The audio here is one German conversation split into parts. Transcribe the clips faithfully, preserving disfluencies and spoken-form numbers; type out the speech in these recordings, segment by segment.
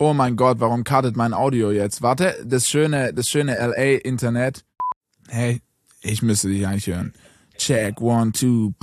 Oh mein Gott, warum cuttet mein Audio jetzt? Warte, das schöne, das schöne L A-Internet. Hey, ich müsste dich eigentlich hören. Check, one, two.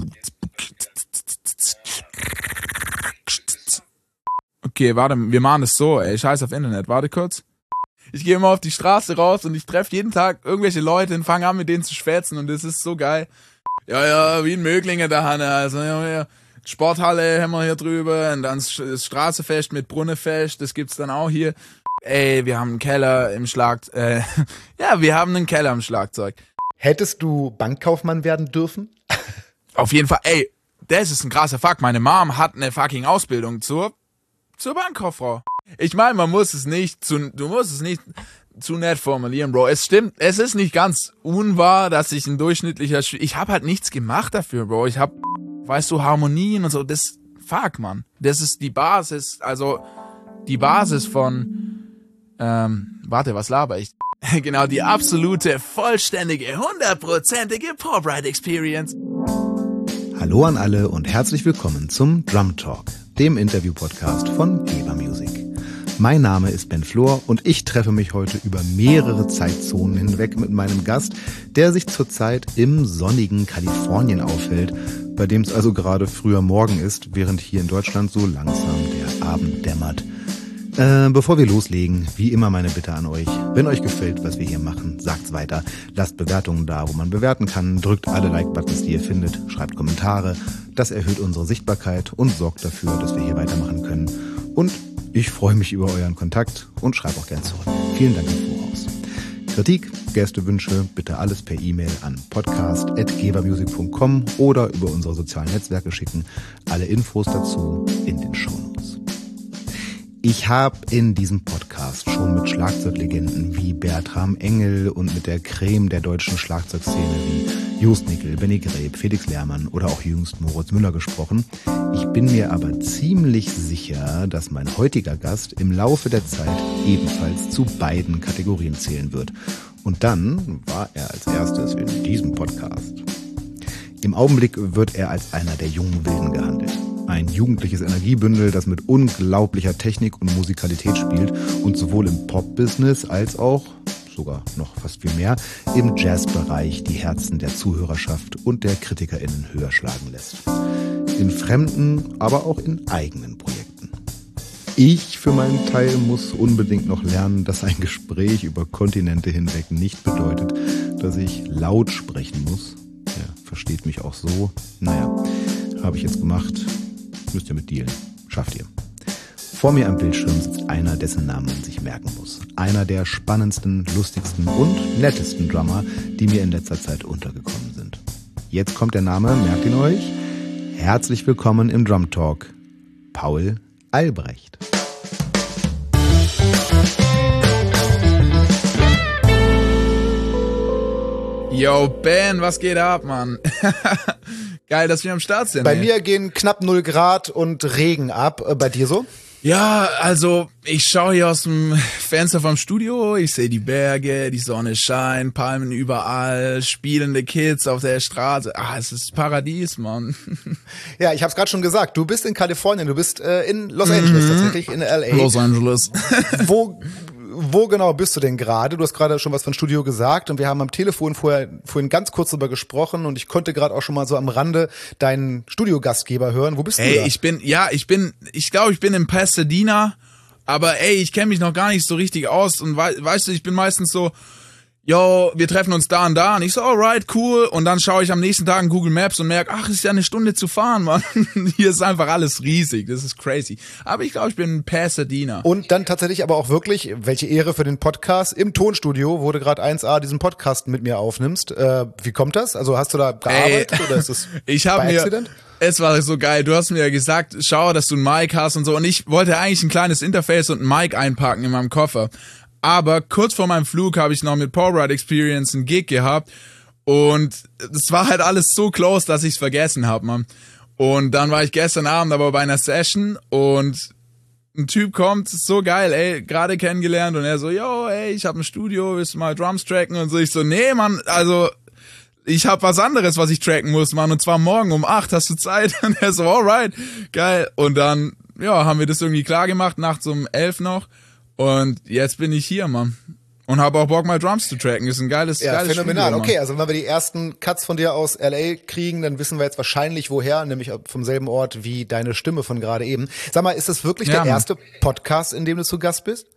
Okay, warte, wir machen das so, ey. Scheiß auf Internet, warte kurz. Ich gehe immer auf die Straße raus und ich treffe jeden Tag irgendwelche Leute und fange an, mit denen zu schwätzen und das ist so geil. Ja, ja, wie in Möglingen da, Hanne, also, ja, ja. Sporthalle haben wir hier drüber und dann das Straßefest mit Brunnenfest, das gibt's dann auch hier. Ey, wir haben einen Keller im Schlagzeug, äh, ja, wir haben einen Keller im Schlagzeug. Hättest du Bankkaufmann werden dürfen? Auf jeden Fall, ey, das ist ein krasser Fakt. Meine Mom hat eine fucking Ausbildung zur, zur Bankkauffrau. Ich meine, man muss es nicht zu, du musst es nicht zu nett formulieren, Bro. Es stimmt, es ist nicht ganz unwahr, dass ich ein durchschnittlicher, Sch- ich habe halt nichts gemacht dafür, Bro. Ich habe, weißt du, Harmonien und so, das, fuck, man. Das ist die Basis, also die Basis von, ähm, warte, was laber ich? Genau, die absolute, vollständige, hundertprozentige Pop-Ride-Experience. Hallo an alle und herzlich willkommen zum Drum Talk, dem Interview-Podcast von Geber Music. Mein Name ist Ben Flor und ich treffe mich heute über mehrere Zeitzonen hinweg mit meinem Gast, der sich zurzeit im sonnigen Kalifornien aufhält, bei dem es also gerade früher Morgen ist, während hier in Deutschland so langsam der Abend dämmert. Äh, bevor wir loslegen, wie immer meine Bitte an euch, wenn euch gefällt, was wir hier machen, sagt's weiter, lasst Bewertungen da, wo man bewerten kann, drückt alle Like-Buttons, die ihr findet, schreibt Kommentare, das erhöht unsere Sichtbarkeit und sorgt dafür, dass wir hier weitermachen können. Und ich freue mich über euren Kontakt und schreibe auch gern zurück. Vielen Dank im Voraus. Kritik, Gästewünsche, bitte alles per E-Mail an podcast at gebermusic punkt com oder über unsere sozialen Netzwerke schicken. Alle Infos dazu in den Shownotes. Ich habe in diesem Podcast schon mit Schlagzeuglegenden wie Bertram Engel und mit der Creme der deutschen Schlagzeugszene wie Jost Nickel, Benny Greb, Felix Lehrmann oder auch jüngst Moritz Müller gesprochen. Ich bin mir aber ziemlich sicher, dass mein heutiger Gast im Laufe der Zeit ebenfalls zu beiden Kategorien zählen wird. Und dann war er als erstes in diesem Podcast. Im Augenblick wird er als einer der jungen Wilden gehandelt. Ein jugendliches Energiebündel, das mit unglaublicher Technik und Musikalität spielt und sowohl im Pop-Business als auch, sogar noch fast viel mehr, im Jazz-Bereich die Herzen der Zuhörerschaft und der KritikerInnen höher schlagen lässt. In fremden, aber auch in eigenen Projekten. Ich für meinen Teil muss unbedingt noch lernen, dass ein Gespräch über Kontinente hinweg nicht bedeutet, dass ich laut sprechen muss. Ja, versteht mich auch so. Naja, habe ich jetzt gemacht. Müsst ihr mit dealen. Schafft ihr. Vor mir am Bildschirm sitzt einer, dessen Namen man sich merken muss. Einer der spannendsten, lustigsten und nettesten Drummer, die mir in letzter Zeit untergekommen sind. Jetzt kommt der Name, merkt ihn euch. Herzlich willkommen im Drum Talk, Paul Albrecht. Yo, Ben, was geht ab, Mann? Geil, dass wir am Start sind. Bei ey. mir gehen knapp null Grad und Regen ab. Bei dir so? Ja, also ich schaue hier aus dem Fenster vom Studio, ich sehe die Berge, die Sonne scheint, Palmen überall, spielende Kids auf der Straße. Ah, es ist Paradies, Mann. Ja, ich habe es gerade schon gesagt, du bist in Kalifornien, du bist äh, in Los Angeles, mhm. tatsächlich in L A. Los Angeles. Wo Wo genau bist du denn gerade? Du hast gerade schon was von Studio gesagt und wir haben am Telefon vorher vorhin ganz kurz darüber gesprochen und ich konnte gerade auch schon mal so am Rande deinen Studiogastgeber hören. Wo bist ey, du da? ich bin, ja, ich bin, ich glaube, ich bin in Pasadena, aber ey, ich kenne mich noch gar nicht so richtig aus und we- weißt du, ich bin meistens so, yo, wir treffen uns da und da und ich so, alright, cool und dann schaue ich am nächsten Tag in Google Maps und merke, ach, ist ja eine Stunde zu fahren, Mann. Hier ist einfach alles riesig, das ist crazy. Aber ich glaube, ich bin in Pasadena. Und dann tatsächlich aber auch wirklich, welche Ehre für den Podcast, im Tonstudio, wo du gerade eins a diesen Podcast mit mir aufnimmst. Äh, wie kommt das? Also hast du da gearbeitet ey, oder ist es ich hab bei mir, Accident? Es war so geil, du hast mir ja gesagt, schau, dass du ein Mic hast und so und ich wollte eigentlich ein kleines Interface und ein Mic einpacken in meinem Koffer. Aber kurz vor meinem Flug habe ich noch mit Pop Ride Experience einen Gig gehabt und es war halt alles so close, dass ich es vergessen habe, Mann. Und dann war ich gestern Abend aber bei einer Session und ein Typ kommt, ist so geil, ey, gerade kennengelernt und er so, yo, ey, ich habe ein Studio, willst du mal Drums tracken und so. Ich so, nee, Mann, also ich habe was anderes, was ich tracken muss, Mann, und zwar morgen um acht, hast du Zeit? Und er so, alright, geil. Und dann ja, haben wir das irgendwie klar gemacht, nachts um elf noch. Und jetzt bin ich hier, Mann. Und habe auch Bock, mal Drums zu tracken. Ist ein geiles, ja, geiles phänomenal. Studio, okay, also wenn wir die ersten Cuts von dir aus L A kriegen, dann wissen wir jetzt wahrscheinlich woher, nämlich vom selben Ort wie deine Stimme von gerade eben. Sag mal, ist das wirklich ja, der Mann. erste Podcast, in dem du zu Gast bist?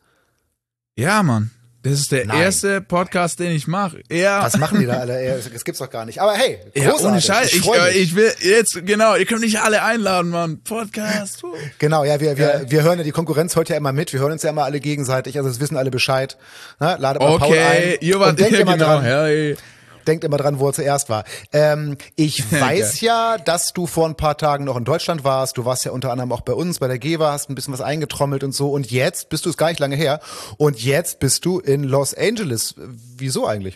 Ja, Mann. Das ist der Nein. erste Podcast, den ich mache. Ja. Was machen die da alle? Das gibt's doch gar nicht. Aber hey, großartig. Ja, ohne Scheiß. Ich, Ich, freu mich. äh, ich will jetzt, genau, ihr könnt mich alle einladen, Mann. Podcast. Uh. Genau, ja, wir, wir, Ja. wir hören ja, die Konkurrenz hört ja immer mit. Wir hören uns ja immer alle gegenseitig. Also, das wissen alle Bescheid. Na, ladet mal Paul Okay, ein. ihr wart Und denkt ja, immer genau. dran. Hey. Denkt immer dran, wo er zuerst war. Ähm, ich weiß ja, dass du vor ein paar Tagen noch in Deutschland warst. Du warst ja unter anderem auch bei uns, bei der Geva, hast ein bisschen was eingetrommelt und so. Und jetzt bist du es gar nicht lange her. Und jetzt bist du in Los Angeles. Wieso eigentlich?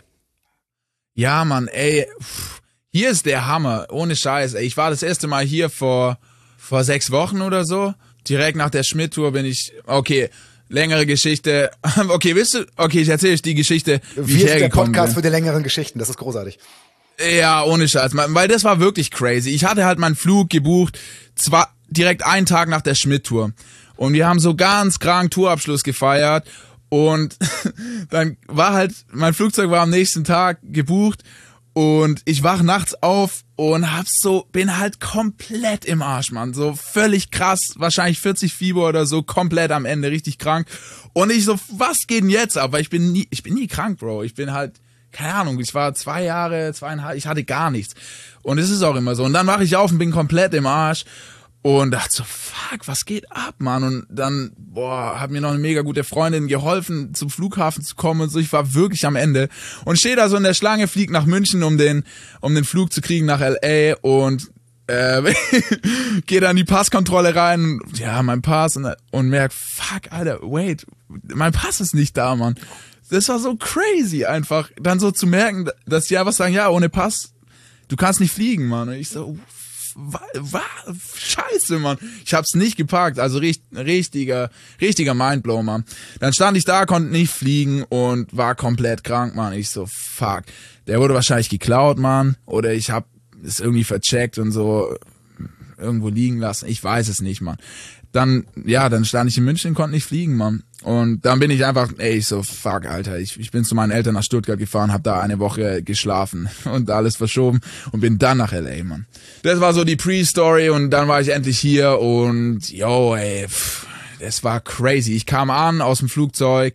Ja, Mann, ey. Pff, hier ist der Hammer. Ohne Scheiß, ey. Ich war das erste Mal hier vor, vor sechs Wochen oder so. Direkt nach der Schmidt-Tour bin ich, okay, längere Geschichte. Okay, wisst du, okay, ich erzähle euch die Geschichte, wie Wir ich sind der hergekommen Podcast bin. für die längeren Geschichten. Das ist großartig. Ja, ohne Scheiß, weil das war wirklich crazy. Ich hatte halt meinen Flug gebucht, zwar direkt einen Tag nach der Schmidt-Tour. Und wir haben so ganz krank Tourabschluss gefeiert. Und dann war halt, mein Flugzeug war am nächsten Tag gebucht. Und ich wach nachts auf und hab so, bin halt komplett im Arsch, Mann. So völlig krass, wahrscheinlich vierzig Fieber oder so, komplett am Ende, richtig krank. Und ich so, was geht denn jetzt ab? Weil ich bin nie, ich bin nie krank, Bro. Ich bin halt, keine Ahnung, ich war zwei Jahre, zweieinhalb, ich hatte gar nichts. Und es ist auch immer so. Und dann wache ich auf und bin komplett im Arsch. Und dachte so, fuck, was geht ab, Mann? Und dann, boah, hat mir noch eine mega gute Freundin geholfen, zum Flughafen zu kommen und so. Ich war wirklich am Ende. Und stehe da so in der Schlange, flieg nach München, um den, um den Flug zu kriegen nach L A und äh, gehe dann in die Passkontrolle rein. Ja, mein Pass und, und merk, fuck, Alter, wait, mein Pass ist nicht da, Mann. Das war so crazy einfach, dann so zu merken, dass die einfach sagen, ja, ohne Pass, du kannst nicht fliegen, Mann. Und ich so, wa, wa, scheiße, Mann. Ich hab's nicht geparkt, also richt, richtiger, richtiger Mindblow, Mann. Dann stand ich da, konnte nicht fliegen und war komplett krank, Mann. Ich so, fuck. Der wurde wahrscheinlich geklaut, Mann. Oder ich hab es irgendwie vercheckt und so irgendwo liegen lassen. Ich weiß es nicht, Mann. Dann, ja, dann stand ich in München und konnte nicht fliegen, Mann. Und dann bin ich einfach, ey, ich so, fuck, Alter, ich, ich bin zu meinen Eltern nach Stuttgart gefahren, hab da eine Woche geschlafen und alles verschoben und bin dann nach L A, Mann. Das war so die Pre-Story und dann war ich endlich hier und, yo, ey, pff, das war crazy. Ich kam an aus dem Flugzeug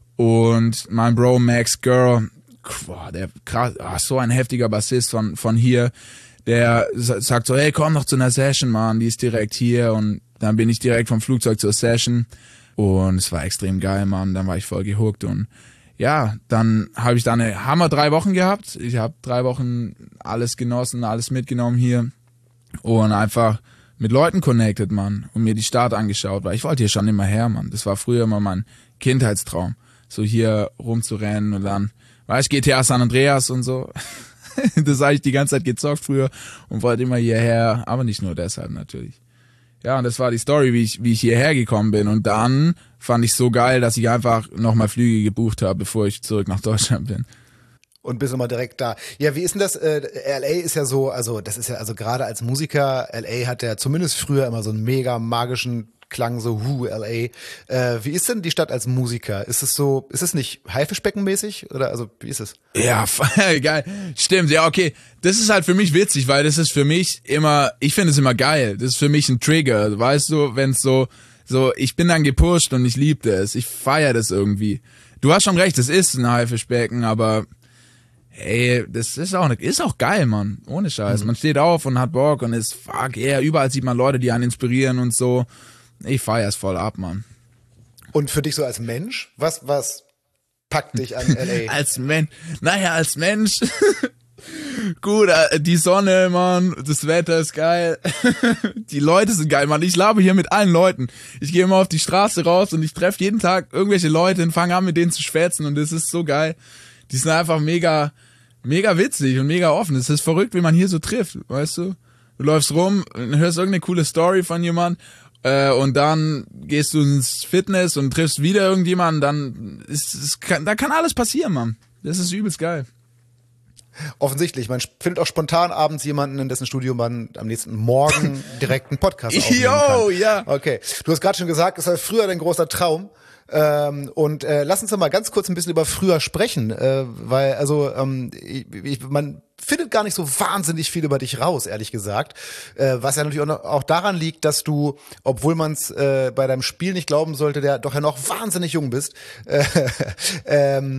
und mein Bro Max Girl, boah, der krass, ach, so ein heftiger Bassist von, von hier, der sagt so, hey, komm noch zu einer Session, Mann, die ist direkt hier und dann bin ich direkt vom Flugzeug zur Session und es war extrem geil, Mann. Dann war ich voll gehuckt und ja, dann habe ich da eine Hammer drei Wochen gehabt. Ich habe drei Wochen alles genossen, alles mitgenommen hier und einfach mit Leuten connected, Mann, und mir die Stadt angeschaut, weil ich wollte hier schon immer her, Mann. Das war früher immer mein Kindheitstraum, so hier rumzurennen und dann, weißt du, G T A San Andreas und so. Das habe ich die ganze Zeit gezockt früher und wollte immer hierher, aber nicht nur deshalb natürlich. Ja, und das war die Story, wie ich, wie ich hierher gekommen bin. Und dann fand ich so geil, dass ich einfach nochmal Flüge gebucht habe, bevor ich zurück nach Deutschland bin. Und bist immer direkt da. Ja, wie ist denn das? Äh, L A ist ja so, also das ist ja, also gerade als Musiker, L A hat ja zumindest früher immer so einen mega magischen Klang, so hu, L A. Äh, wie ist denn die Stadt als Musiker? Ist es so, ist es nicht Haifischbeckenmäßig? Oder also wie ist es? Ja, geil. Stimmt, ja, okay. Das ist halt für mich witzig, weil das ist für mich immer, ich finde es immer geil. Das ist für mich ein Trigger, weißt du, wenn es so, so, ich bin dann gepusht und ich liebe das. Ich feiere das irgendwie. Du hast schon recht, es ist ein Haifischbecken, aber ey, das ist auch, ist auch geil, Mann. Ohne Scheiß. Mhm. Man steht auf und hat Bock und ist, fuck, yeah, überall sieht man Leute, die einen inspirieren und so. Ich feiere es voll ab, Mann. Und für dich so als Mensch, was, was packt dich an L A? Als Mensch, naja, als Mensch, gut, die Sonne, Mann, das Wetter ist geil, die Leute sind geil, Mann, ich labe hier mit allen Leuten. Ich gehe immer auf die Straße raus und ich treffe jeden Tag irgendwelche Leute und fange an, mit denen zu schwätzen und das ist so geil. Die sind einfach mega, mega witzig und mega offen. Es ist verrückt, wie man hier so trifft, weißt du? Du läufst rum, hörst irgendeine coole Story von jemand äh, und dann gehst du ins Fitness und triffst wieder irgendjemanden, dann ist es kann, da kann alles passieren, Mann. Das ist übelst geil. Offensichtlich. Man findet auch spontan abends jemanden, in dessen Studio man am nächsten Morgen direkt einen Podcast aufnehmen kann. Jo, ja. Okay. Du hast gerade schon gesagt, es war früher dein großer Traum. Ähm, und äh, lass uns doch mal ganz kurz ein bisschen über früher sprechen, äh, weil also ähm, ich, ich, man findet gar nicht so wahnsinnig viel über dich raus, ehrlich gesagt, äh, was ja natürlich auch, noch, auch daran liegt, dass du, obwohl man es äh, bei deinem Spiel nicht glauben sollte, der doch ja noch wahnsinnig jung bist. Äh, ähm,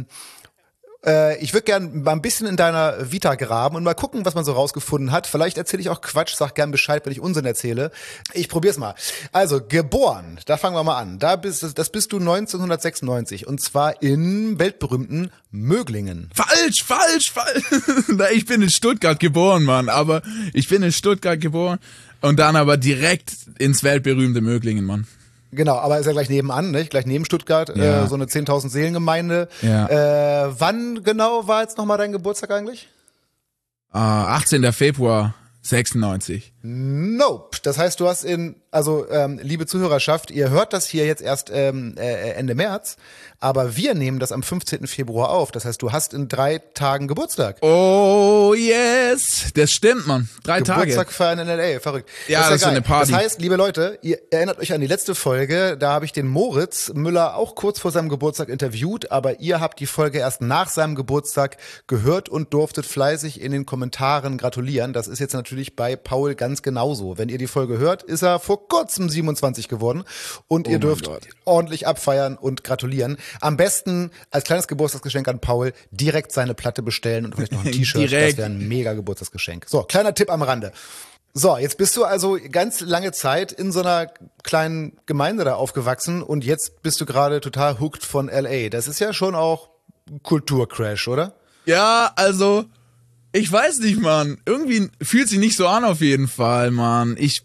äh, ich würde gern mal ein bisschen in deiner Vita graben und mal gucken, was man so rausgefunden hat. Vielleicht erzähle ich auch Quatsch, sag gern Bescheid, wenn ich Unsinn erzähle. Ich probier's mal. Also, geboren, da fangen wir mal an. Da bist, das bist du neunzehnhundertsechsundneunzig und zwar in weltberühmten Möglingen. Falsch, falsch, falsch. Ich bin in Stuttgart geboren, Mann, aber ich bin in Stuttgart geboren und dann aber direkt ins weltberühmte Möglingen, Mann. Genau, aber ist ja gleich nebenan, nicht? Gleich neben Stuttgart, ja. äh, so eine zehntausend Seelengemeinde. Ja. Äh, wann genau war jetzt nochmal dein Geburtstag eigentlich? Uh, achtzehnter Februar sechsundneunzig. Nope. Das heißt, du hast in, also ähm, liebe Zuhörerschaft, ihr hört das hier jetzt erst ähm, äh, Ende März, aber wir nehmen das am fünfzehnten Februar auf. Das heißt, du hast in drei Tagen Geburtstag. Oh yes, das stimmt, Mann. Drei Geburtstag Tage. Geburtstag feiern in L A, verrückt. Ja, das ist, das ist ja so eine Party. Das heißt, liebe Leute, ihr erinnert euch an die letzte Folge, da habe ich den Moritz Müller auch kurz vor seinem Geburtstag interviewt, aber ihr habt die Folge erst nach seinem Geburtstag gehört und durftet fleißig in den Kommentaren gratulieren. Das ist jetzt natürlich bei Paul ganz genauso. Wenn ihr die Folge hört, ist er vor kurzem siebenundzwanzig geworden und Oh ihr mein dürft Gott. ordentlich abfeiern und gratulieren. Am besten als kleines Geburtstagsgeschenk an Paul direkt seine Platte bestellen und vielleicht noch ein T-Shirt. Das Direkt. wäre ein mega Geburtstagsgeschenk. So, kleiner Tipp am Rande. So, jetzt bist du also ganz lange Zeit in so einer kleinen Gemeinde da aufgewachsen und jetzt bist du gerade total hooked von L A. Das ist ja schon auch Kulturcrash, oder? Ja, also, ich weiß nicht, Mann. Irgendwie fühlt sich nicht so an auf jeden Fall, Mann. Ich,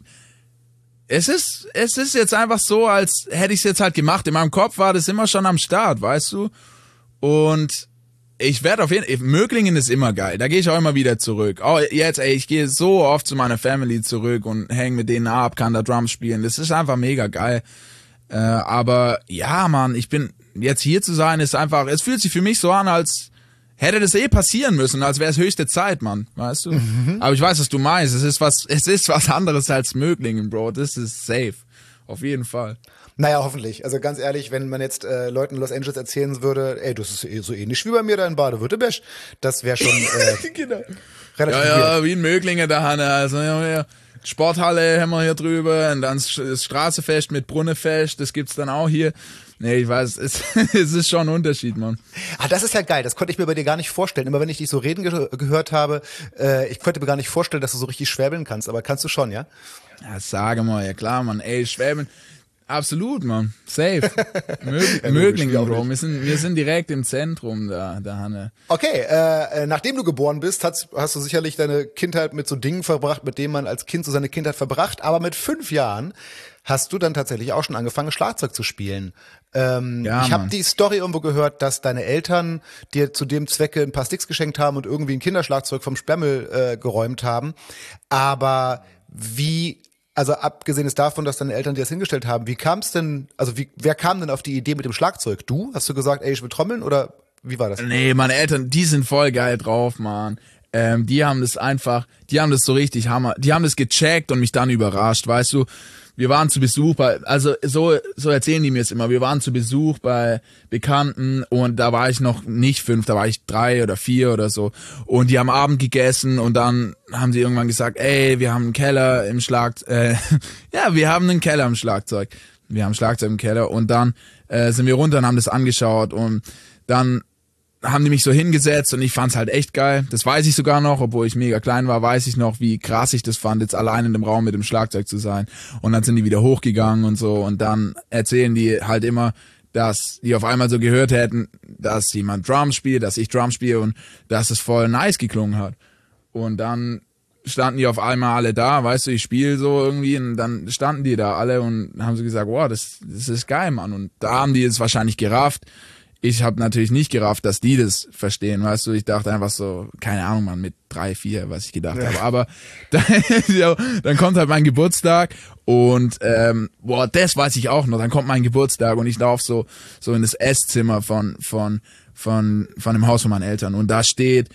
es ist, es ist jetzt einfach so, als hätte ich es jetzt halt gemacht. In meinem Kopf war das immer schon am Start, weißt du? Und ich werde auf jeden Fall, Möglingen ist immer geil, da gehe ich auch immer wieder zurück. Oh, jetzt, ey, ich gehe so oft zu meiner Family zurück und hänge mit denen ab, kann da Drums spielen. Das ist einfach mega geil. Äh, aber ja, Mann, ich bin, jetzt hier zu sein, ist einfach, es fühlt sich für mich so an, als hätte das eh passieren müssen, als wäre es höchste Zeit, Mann, weißt du? Mhm. Aber ich weiß, was du meinst. Es ist was, es ist was anderes als Möglingen, Bro. Das ist safe. Auf jeden Fall. Naja, hoffentlich. Also ganz ehrlich, wenn man jetzt äh, Leuten in Los Angeles erzählen würde, ey, das ist eh so ähnlich wie bei mir da in Baden-Württemberg, das wäre schon äh, genau. relativ Ja, ja, weird. wie in Möglingen da, Hanne. Also, ja, ja. Sporthalle haben wir hier drüber und dann das Straßefest mit Brunnenfest, das gibt's dann auch hier. Nee, ich weiß, es, es ist schon ein Unterschied, Mann. Ah, das ist ja geil, das konnte ich mir bei dir gar nicht vorstellen. Immer wenn ich dich so reden ge- gehört habe, äh, ich konnte mir gar nicht vorstellen, dass du so richtig schwäbeln kannst, aber kannst du schon, ja? Ja, sage mal, ja klar, Mann. Ey, Schwäben, absolut, Mann. Safe. Mög- Ja, Möglingen, logisch, Bro. Wir sind, wir sind direkt im Zentrum da, da Hanne. Okay, äh, nachdem du geboren bist, hast, hast du sicherlich deine Kindheit mit so Dingen verbracht, mit denen man als Kind so seine Kindheit verbracht, aber mit fünf Jahren hast du dann tatsächlich auch schon angefangen, Schlagzeug zu spielen. Ähm, Ja, ich habe Mann. die Story irgendwo gehört, dass deine Eltern dir zu dem Zwecke ein paar Sticks geschenkt haben und irgendwie ein Kinderschlagzeug vom Sperrmüll äh, geräumt haben. Aber wie, also abgesehen ist davon, dass deine Eltern dir das hingestellt haben, wie kam es denn, also wie, wer kam denn auf die Idee mit dem Schlagzeug? Du? Hast du gesagt, ey, ich will trommeln oder wie war das? Nee, meine Eltern, die sind voll geil drauf, Mann. Ähm, die haben das einfach, die haben das so richtig Hammer, die haben das gecheckt und mich dann überrascht, weißt du. Wir waren zu Besuch bei, also so so erzählen die mir es immer, wir waren zu Besuch bei Bekannten und da war ich noch nicht fünf, da war ich drei oder vier oder so und die haben Abend gegessen und dann haben sie irgendwann gesagt, ey, wir haben einen Keller im Schlagzeug, äh, ja, wir haben einen Keller im Schlagzeug, wir haben Schlagzeug im Keller und dann äh, sind wir runter und haben das angeschaut und dann haben die mich so hingesetzt und ich fand's halt echt geil. Das weiß ich sogar noch, obwohl ich mega klein war, weiß ich noch, wie krass ich das fand, jetzt allein in dem Raum mit dem Schlagzeug zu sein. Und dann sind die wieder hochgegangen und so und dann erzählen die halt immer, dass die auf einmal so gehört hätten, dass jemand Drums spielt, dass ich Drums spiele und dass es voll nice geklungen hat. Und dann standen die auf einmal alle da, weißt du, ich spiele so irgendwie und dann standen die da alle und haben so gesagt, wow, das, das ist geil, Mann. Und da haben die es wahrscheinlich gerafft. Ich habe natürlich nicht gerafft, dass die das verstehen, weißt du, ich dachte einfach so, keine Ahnung, Mann, mit drei, vier, was ich gedacht ja. habe, aber dann, ja, dann kommt halt mein Geburtstag und ähm, boah, das weiß ich auch noch, dann kommt mein Geburtstag und ich laufe so so in das Esszimmer von von von von dem Haus von meinen Eltern und da steht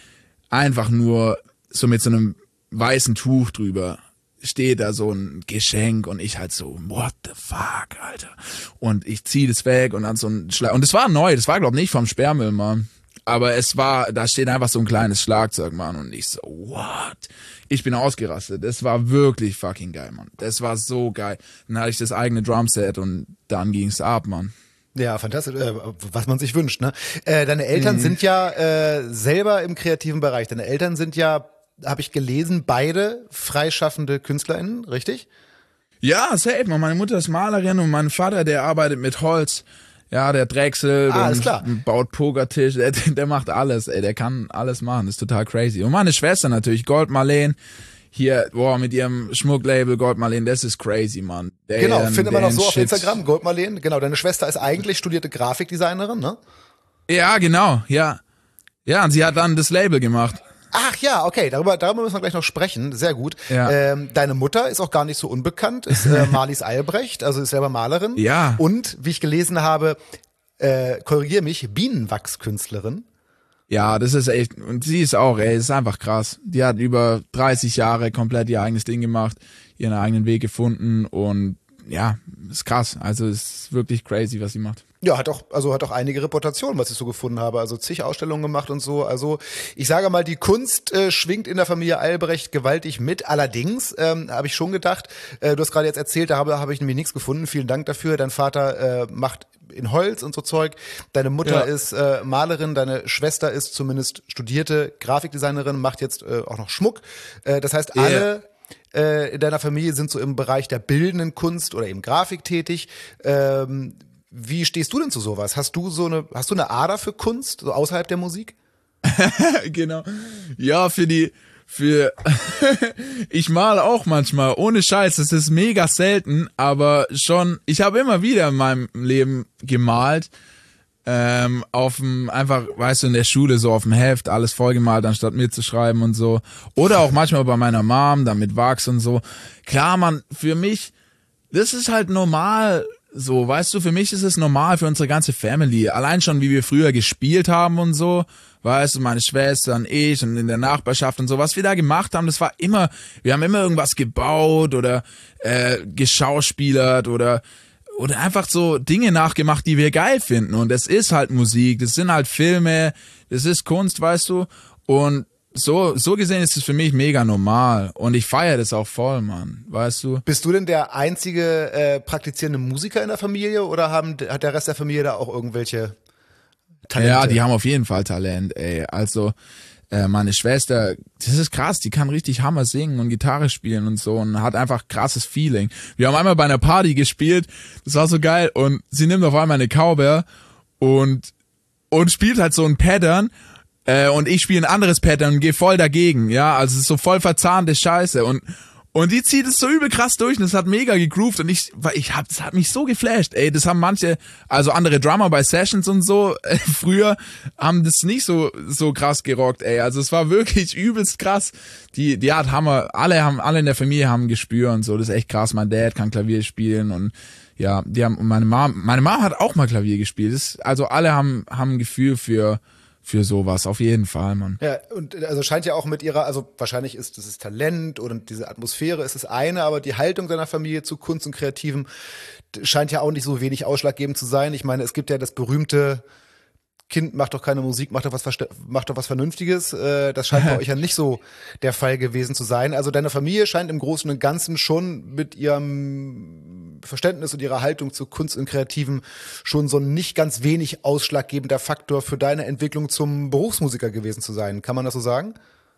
einfach nur so mit so einem weißen Tuch drüber. Steht da so ein Geschenk und ich halt so, what the fuck, Alter. Und ich zieh das weg und dann so ein Schlag. Und das war neu, das war glaub nicht vom Sperrmüll, Mann. Aber es war, da steht einfach so ein kleines Schlagzeug, Mann. Und ich so, what? Ich bin ausgerastet. Das war wirklich fucking geil, Mann. Das war so geil. Dann hatte ich das eigene Drumset und dann ging's ab, Mann. Ja, fantastisch, äh, was man sich wünscht, ne? Äh, deine Eltern mhm. sind ja äh, selber im kreativen Bereich. Deine Eltern sind ja, habe ich gelesen, beide freischaffende KünstlerInnen, richtig? Ja, safe, man. Meine Mutter ist Malerin und mein Vater, der arbeitet mit Holz. Ja, der drechselt ah, und baut Pokertisch. Der, der macht alles, ey. Der kann alles machen. Das ist total crazy. Und meine Schwester natürlich, Gold Marleen. Hier, boah, mit ihrem Schmucklabel Gold Marleen, das ist crazy, Mann. Der, genau, findet man auch so auf Shit. Instagram, Gold Marleen. Genau, deine Schwester ist eigentlich studierte Grafikdesignerin, ne? Ja, genau, ja. Ja, und sie hat dann das Label gemacht. Ach ja, okay, darüber, darüber müssen wir gleich noch sprechen, sehr gut. Ja. Ähm, deine Mutter ist auch gar nicht so unbekannt, ist äh, Marlies Albrecht, also ist selber Malerin. Ja. Und, wie ich gelesen habe, äh, korrigier mich, Bienenwachskünstlerin. Ja, das ist echt, und sie ist auch, ey, das ist einfach krass. Die hat über dreißig Jahre komplett ihr eigenes Ding gemacht, ihren eigenen Weg gefunden und ja, ist krass. Also ist wirklich crazy, was sie macht. Ja, hat auch, also hat auch einige Reportationen, was ich so gefunden habe, also zig Ausstellungen gemacht und so. Also ich sage mal, die Kunst äh, schwingt in der Familie Albrecht gewaltig mit. Allerdings ähm, habe ich schon gedacht, äh, du hast gerade jetzt erzählt, da habe habe ich nämlich nichts gefunden. Vielen Dank dafür. Dein Vater äh, macht in Holz und so Zeug. Deine Mutter ja. ist äh, Malerin, deine Schwester ist zumindest studierte Grafikdesignerin, macht jetzt äh, auch noch Schmuck. Äh, das heißt, alle yeah. äh, in deiner Familie sind so im Bereich der bildenden Kunst oder eben Grafik tätig. Ähm, Wie stehst du denn zu sowas? Hast du so eine, hast du eine Ader für Kunst, so außerhalb der Musik? Genau. Ja, für die, für, ich male auch manchmal, ohne Scheiß, das ist mega selten, aber schon, ich habe immer wieder in meinem Leben gemalt, ähm, auf dem, einfach, weißt du, in der Schule so auf dem Heft, alles vollgemalt, anstatt mitzuschreiben und so. Oder auch manchmal bei meiner Mom, dann mit Wachs und so. Klar, man, für mich, das ist halt normal. So, weißt du, für mich ist es normal, für unsere ganze Family. Allein schon, wie wir früher gespielt haben und so, weißt du, meine Schwester und ich und in der Nachbarschaft und so, was wir da gemacht haben, das war immer, wir haben immer irgendwas gebaut oder äh, geschauspielert oder oder einfach so Dinge nachgemacht, die wir geil finden. Und es ist halt Musik, das sind halt Filme, das ist Kunst, weißt du, und So, so gesehen ist es für mich mega normal und ich feiere das auch voll, Mann, weißt du? Bist du denn der einzige äh, praktizierende Musiker in der Familie oder haben, hat der Rest der Familie da auch irgendwelche Talente? Ja, die haben auf jeden Fall Talent, ey. Also äh, meine Schwester, das ist krass, die kann richtig Hammer singen und Gitarre spielen und so und hat einfach krasses Feeling. Wir haben einmal bei einer Party gespielt, das war so geil und sie nimmt auf einmal eine Cowbell und und spielt halt so ein Pattern. Äh, und ich spiele ein anderes Pattern und gehe voll dagegen, ja, also es ist so voll verzahnte Scheiße und und die zieht es so übel krass durch und das hat mega gegroovt und ich, weil ich hab, das hat mich so geflasht, ey, das haben manche, also andere Drummer bei Sessions und so, äh, früher haben das nicht so so krass gerockt, ey, also es war wirklich übelst krass, die, die hat Hammer, alle haben, alle in der Familie haben Gespür und so, das ist echt krass, mein Dad kann Klavier spielen und ja, die haben, und meine Mom, meine Mom hat auch mal Klavier gespielt, das, also alle haben, haben ein Gefühl für Für sowas, auf jeden Fall, Mann. Ja, und also scheint ja auch mit ihrer, also wahrscheinlich ist das ist Talent und diese Atmosphäre ist das eine, aber die Haltung seiner Familie zu Kunst und Kreativem scheint ja auch nicht so wenig ausschlaggebend zu sein. Ich meine, es gibt ja das berühmte Kind, macht doch keine Musik, macht doch was, macht doch was Vernünftiges. Das scheint bei euch ja nicht so der Fall gewesen zu sein. Also deine Familie scheint im Großen und Ganzen schon mit ihrem Verständnis und ihrer Haltung zu Kunst und Kreativem schon so ein nicht ganz wenig ausschlaggebender Faktor für deine Entwicklung zum Berufsmusiker gewesen zu sein. Kann man das so sagen?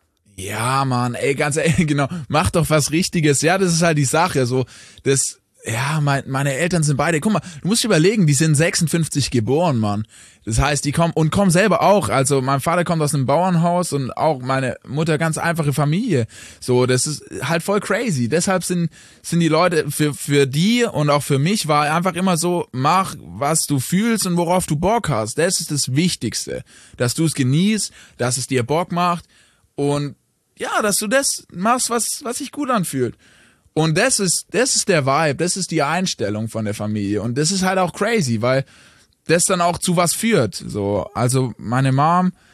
Ja, Mann, ey, ganz ehrlich, genau, mach doch was Richtiges. Ja, das ist halt die Sache, so, das, ja, mein, meine Eltern sind beide, guck mal, du musst dir überlegen, die sind sechsundfünfzig geboren, Mann. Das heißt, die kommen, und kommen selber auch, also mein Vater kommt aus einem Bauernhaus und auch meine Mutter, ganz einfache Familie. So, das ist halt voll crazy. Deshalb sind, sind die Leute, für, für die und auch für mich war einfach immer so, mach, was du fühlst und worauf du Bock hast. Das ist das Wichtigste. Dass du es genießt, dass es dir Bock macht und ja, dass du das machst, was, was sich gut anfühlt. Und das ist, das ist der Vibe, das ist die Einstellung von der Familie. Und das ist halt auch crazy, weil das dann auch zu was führt. So, also meine Mom,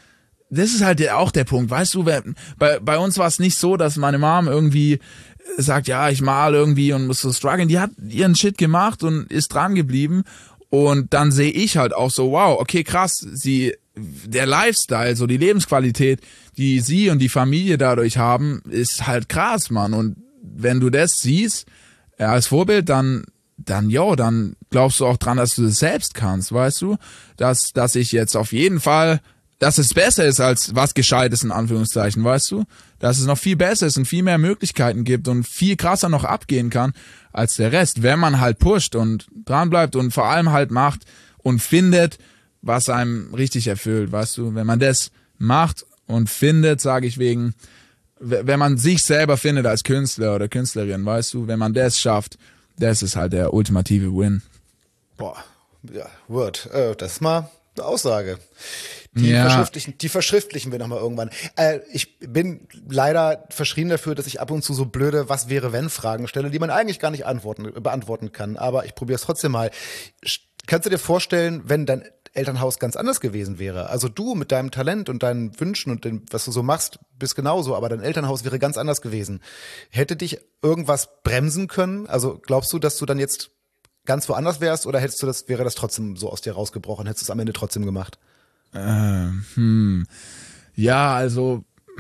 das ist halt auch der Punkt, weißt du, bei, bei uns war es nicht so, dass meine Mom irgendwie sagt, ja, ich mal irgendwie und muss so strugglen. Die hat ihren Shit gemacht und ist dran geblieben. Und dann sehe ich halt auch so, wow, okay, krass, sie, der Lifestyle, so die Lebensqualität, die sie und die Familie dadurch haben, ist halt krass, Mann. Und wenn du das siehst, ja, als Vorbild, dann, dann, jo, dann glaubst du auch dran, dass du das selbst kannst, weißt du? Dass, dass ich jetzt auf jeden Fall, dass es besser ist als was Gescheites, in Anführungszeichen, weißt du? Dass es noch viel besser ist und viel mehr Möglichkeiten gibt und viel krasser noch abgehen kann als der Rest, wenn man halt pusht und dran bleibt und vor allem halt macht und findet, was einem richtig erfüllt, weißt du? Wenn man das macht und findet, sage ich wegen, wenn man sich selber findet als Künstler oder Künstlerin, weißt du, wenn man das schafft, das ist halt der ultimative Win. Boah, ja, Word, äh, das ist mal eine Aussage. Die, ja. verschriftlichen, die verschriftlichen wir nochmal irgendwann. Äh, ich bin leider verschrien dafür, dass ich ab und zu so blöde Was-wäre-wenn-Fragen stelle, die man eigentlich gar nicht antworten, beantworten kann. Aber ich probiere es trotzdem mal. Kannst du dir vorstellen, wenn dein Elternhaus ganz anders gewesen wäre? Also du mit deinem Talent und deinen Wünschen und dem, was du so machst, bist genauso, aber dein Elternhaus wäre ganz anders gewesen. Hätte dich irgendwas bremsen können? Also glaubst du, dass du dann jetzt ganz woanders wärst oder hättest du das, wäre das trotzdem so aus dir rausgebrochen? Hättest du es am Ende trotzdem gemacht? Äh, hm. Ja, also,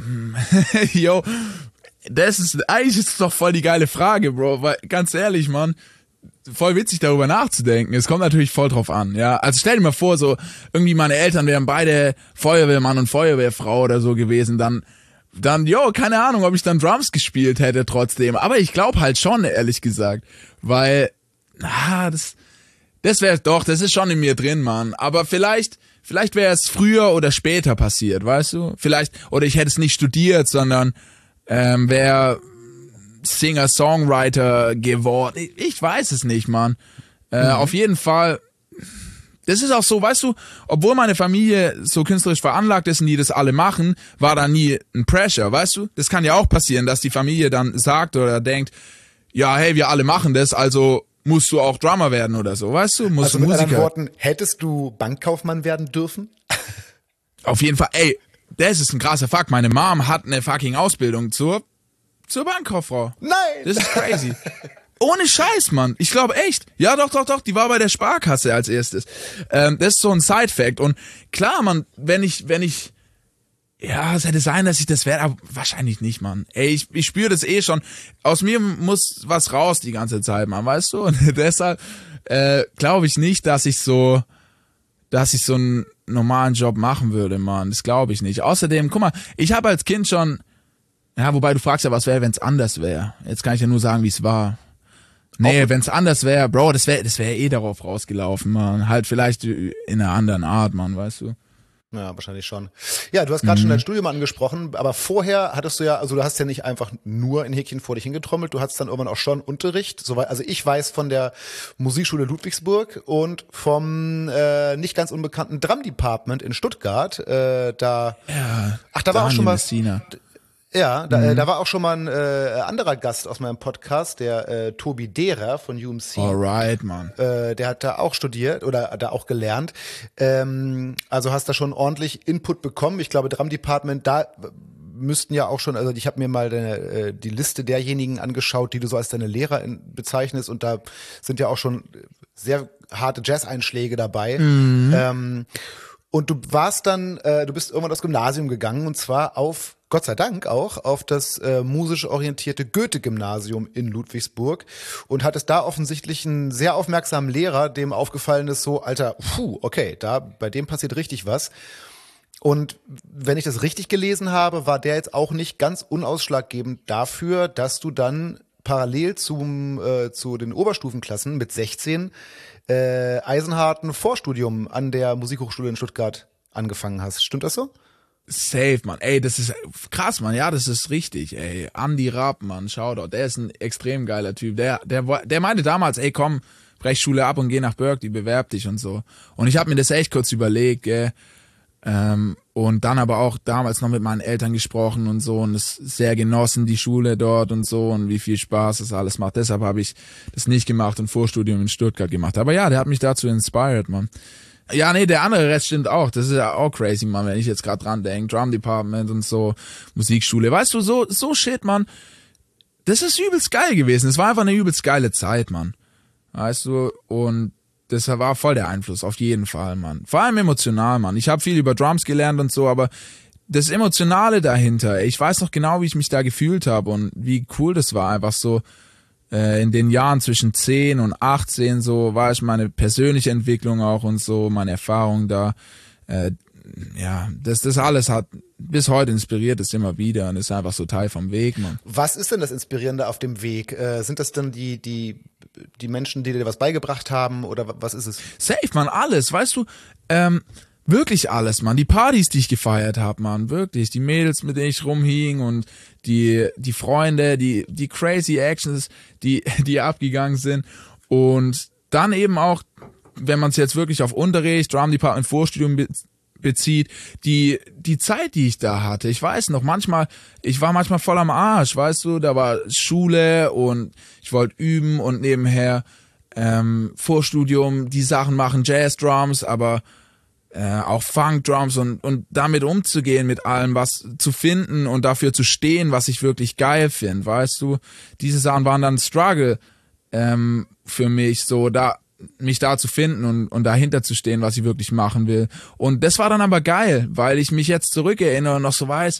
yo, das ist, eigentlich ist es doch voll die geile Frage, Bro, weil, ganz ehrlich, Mann, voll witzig darüber nachzudenken. Es kommt natürlich voll drauf an, ja. Also stell dir mal vor, so, irgendwie meine Eltern wären beide Feuerwehrmann und Feuerwehrfrau oder so gewesen, dann, dann, yo, keine Ahnung, ob ich dann Drums gespielt hätte trotzdem, aber ich glaube halt schon, ehrlich gesagt, weil, ah, das, das wäre doch, das ist schon in mir drin, Mann, aber vielleicht, Vielleicht wäre es früher oder später passiert, weißt du? Vielleicht, oder ich hätte es nicht studiert, sondern ähm, wäre Singer-Songwriter geworden. Ich, ich weiß es nicht, Mann. Äh, mhm. Auf jeden Fall, das ist auch so, weißt du, obwohl meine Familie so künstlerisch veranlagt ist und die das alle machen, war da nie ein Pressure, weißt du? Das kann ja auch passieren, dass die Familie dann sagt oder denkt, ja, hey, wir alle machen das, also musst du auch Drummer werden oder so, weißt du? Musst also du mit Musiker. anderen Worten, hättest du Bankkaufmann werden dürfen? Auf jeden Fall, ey, das ist ein krasser Fakt. Meine Mom hat eine fucking Ausbildung zur, zur Bankkauffrau. Nein! Das ist crazy. Ohne Scheiß, Mann. Ich glaube echt. Ja, doch, doch, doch. Die war bei der Sparkasse als erstes. Ähm, das ist so ein Side-Fact. Und klar, Mann, wenn ich, wenn ich, ja, es hätte sein, dass ich das wäre, aber wahrscheinlich nicht, Mann. Ey, ich, ich spüre das eh schon. Aus mir muss was raus die ganze Zeit, Mann, weißt du? Und deshalb äh, glaube ich nicht, dass ich so, dass ich so einen normalen Job machen würde, Mann. Das glaube ich nicht. Außerdem, guck mal, ich habe als Kind schon, ja, wobei du fragst ja, was wäre, wenn es anders wäre. Jetzt kann ich ja nur sagen, wie es war. Nee, wenn es anders wäre, Bro, das wäre das wäre eh darauf rausgelaufen, Mann. Halt vielleicht in einer anderen Art, Mann, weißt du? Ja, wahrscheinlich schon. Ja, du hast gerade mhm. schon dein Studium angesprochen, aber vorher hattest du ja, also du hast ja nicht einfach nur in Häkchen vor dich hingetrommelt, du hattest dann irgendwann auch schon Unterricht. Soweit, also ich weiß von der Musikschule Ludwigsburg und vom äh, nicht ganz unbekannten Drum Department in Stuttgart. Äh, da, ja, ach, da war auch schon mal. Messina. Ja, da, mhm. da war auch schon mal ein äh, anderer Gast aus meinem Podcast, der äh, Tobi Derer von U M C. Alright, Mann. Äh, der hat da auch studiert oder da auch gelernt. Ähm, also hast da schon ordentlich Input bekommen. Ich glaube, Drum Department, da müssten ja auch schon, also ich habe mir mal deine, äh, die Liste derjenigen angeschaut, die du so als deine Lehrer in, bezeichnest, und da sind ja auch schon sehr harte Jazz-Einschläge dabei. Mhm. Ähm, und du warst dann, äh, du bist irgendwann aufs Gymnasium gegangen, und zwar auf Gott sei Dank auch auf das äh, musisch orientierte Goethe-Gymnasium in Ludwigsburg und hattest da offensichtlich einen sehr aufmerksamen Lehrer, dem aufgefallen ist so, Alter, puh, okay, da bei dem passiert richtig was. Und wenn ich das richtig gelesen habe, war der jetzt auch nicht ganz unausschlaggebend dafür, dass du dann parallel zum äh, zu den Oberstufenklassen mit sechzehn äh, eisenharten Vorstudium an der Musikhochschule in Stuttgart angefangen hast. Stimmt das so? Safe, Mann. Ey, das ist krass, Mann. Ja, das ist richtig, ey. Andi Rapp, Mann. Shoutout. Der ist ein extrem geiler Typ. Der, der, der meinte damals, ey, komm, brech Schule ab und geh nach Berkeley, bewerb dich und so. Und ich habe mir das echt kurz überlegt, gell. Ähm, und dann aber auch damals noch mit meinen Eltern gesprochen und so und es sehr genossen, die Schule dort und so und wie viel Spaß das alles macht. Deshalb habe ich das nicht gemacht und Vorstudium in Stuttgart gemacht. Aber ja, der hat mich dazu inspired, Mann. Ja, nee, der andere Rest stimmt auch. Das ist ja auch crazy, Mann, wenn ich jetzt gerade dran denke. Drum Department und so, Musikschule. Weißt du, so, so shit, Mann. Das ist übelst geil gewesen. Es war einfach eine übelst geile Zeit, Mann. Weißt du, und das war voll der Einfluss, auf jeden Fall, Mann. Vor allem emotional, Mann. Ich habe viel über Drums gelernt und so, aber das Emotionale dahinter, ich weiß noch genau, wie ich mich da gefühlt habe und wie cool das war, einfach so äh, in den Jahren zwischen zehn und achtzehn, so war ich meine persönliche Entwicklung auch und so, meine Erfahrung da. Äh, ja, das, das alles hat bis heute inspiriert es immer wieder und ist einfach so Teil vom Weg, Mann. Was ist denn das Inspirierende auf dem Weg? Äh, sind das denn die, die, die Menschen, die dir was beigebracht haben oder was ist es? Safe, Mann, alles, weißt du, ähm, wirklich alles, Mann. Die Partys, die ich gefeiert habe, Mann, wirklich. Die Mädels, mit denen ich rumhing und die, die Freunde, die, die crazy Actions, die, die abgegangen sind und dann eben auch, wenn man es jetzt wirklich auf Unterricht, Drum Department, Vorstudium be- bezieht, die, die Zeit, die ich da hatte. Ich weiß noch, manchmal, ich war manchmal voll am Arsch, weißt du, da war Schule und ich wollte üben und nebenher ähm, Vorstudium die Sachen machen, Jazz-Drums, aber äh, auch Funk-Drums und, und damit umzugehen mit allem, was zu finden und dafür zu stehen, was ich wirklich geil finde, weißt du. Diese Sachen waren dann Struggle ähm, für mich, so da mich da zu finden und, und dahinter zu stehen, was ich wirklich machen will. Und das war dann aber geil, weil ich mich jetzt zurückerinnere und noch so weiß,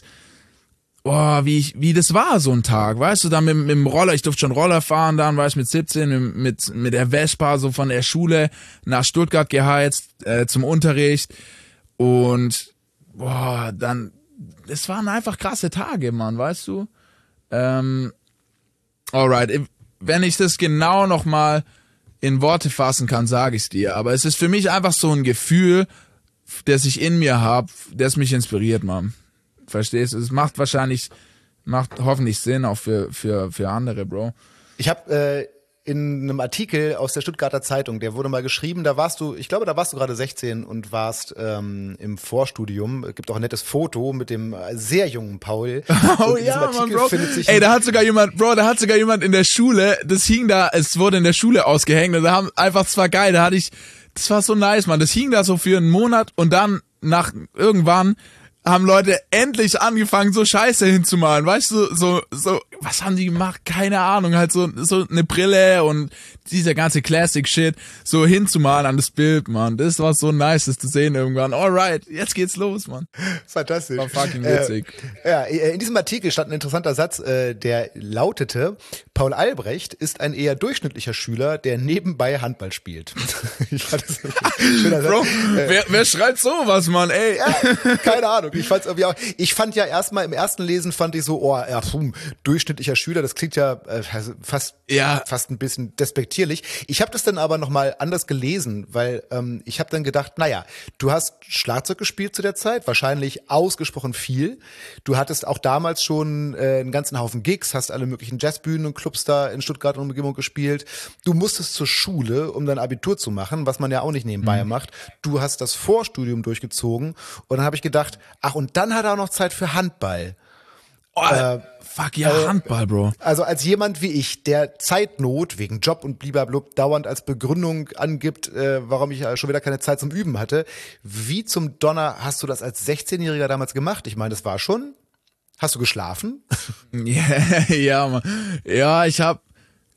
oh, wie ich, wie das war, so ein Tag, weißt du, dann mit, mit dem Roller, ich durfte schon Roller fahren, dann war ich mit siebzehn mit, mit, mit der Vespa so von der Schule nach Stuttgart geheizt, äh, zum Unterricht und, boah, dann, es waren einfach krasse Tage, Mann, weißt du, ähm, alright, wenn ich das genau nochmal in Worte fassen kann, sage ich's dir. Aber es ist für mich einfach so ein Gefühl, das ich in mir habe, das mich inspiriert, Mann. Verstehst du? Es macht wahrscheinlich, macht hoffentlich Sinn auch für für für andere, Bro. Ich habe äh, in einem Artikel aus der Stuttgarter Zeitung, der wurde mal geschrieben, da warst du, ich glaube, da warst du gerade sechzehn und warst ähm, im Vorstudium. Es gibt auch ein nettes Foto mit dem sehr jungen Paul. Oh ja, Mann, Bro. Ey, da hat sogar jemand, Bro, da hat sogar jemand in der Schule, das hing da, es wurde in der Schule ausgehängt und da haben einfach, das war geil, da hatte ich, das war so nice, Mann. Das hing da so für einen Monat und dann nach irgendwann haben Leute endlich angefangen, so Scheiße hinzumalen, weißt du, so, so, was haben die gemacht? Keine Ahnung, halt so, so eine Brille und dieser ganze Classic-Shit so hinzumalen an das Bild, Mann. Das war so nice, das zu sehen irgendwann. Alright, jetzt geht's los, Mann. Fantastisch. War fucking witzig. Äh, ja, in diesem Artikel stand ein interessanter Satz, äh, der lautete, Paul Albrecht ist ein eher durchschnittlicher Schüler, der nebenbei Handball spielt. Ich fand das ein schöner Satz. Bro, äh, wer, wer schreibt sowas, Mann, ey? Ja, keine Ahnung. Ich fand's irgendwie auch, ich fand ja erstmal im ersten Lesen fand ich so, oh, ja, pfum, durchschnittlicher Schüler, das klingt ja äh, fast, ja. fast ein bisschen despektierlich. Ich habe das dann aber nochmal anders gelesen, weil ähm, ich habe dann gedacht, naja, du hast Schlagzeug gespielt zu der Zeit, wahrscheinlich ausgesprochen viel. Du hattest auch damals schon äh, einen ganzen Haufen Gigs, hast alle möglichen Jazzbühnen und Clubs da in Stuttgart und Umgebung gespielt. Du musstest zur Schule, um dein Abitur zu machen, was man ja auch nicht nebenbei mhm. macht. Du hast das Vorstudium durchgezogen und dann habe ich gedacht, ach, und dann hat er auch noch Zeit für Handball. Oh, äh, fuck ja, äh, Handball, Bro. Also als jemand wie ich, der Zeitnot wegen Job und bliblablub dauernd als Begründung angibt, äh, warum ich schon wieder keine Zeit zum Üben hatte, wie zum Donner hast du das als sechzehnjähriger damals gemacht? Ich meine, das war schon... Hast du geschlafen? Yeah, ja, Mann. Ja, ich hab...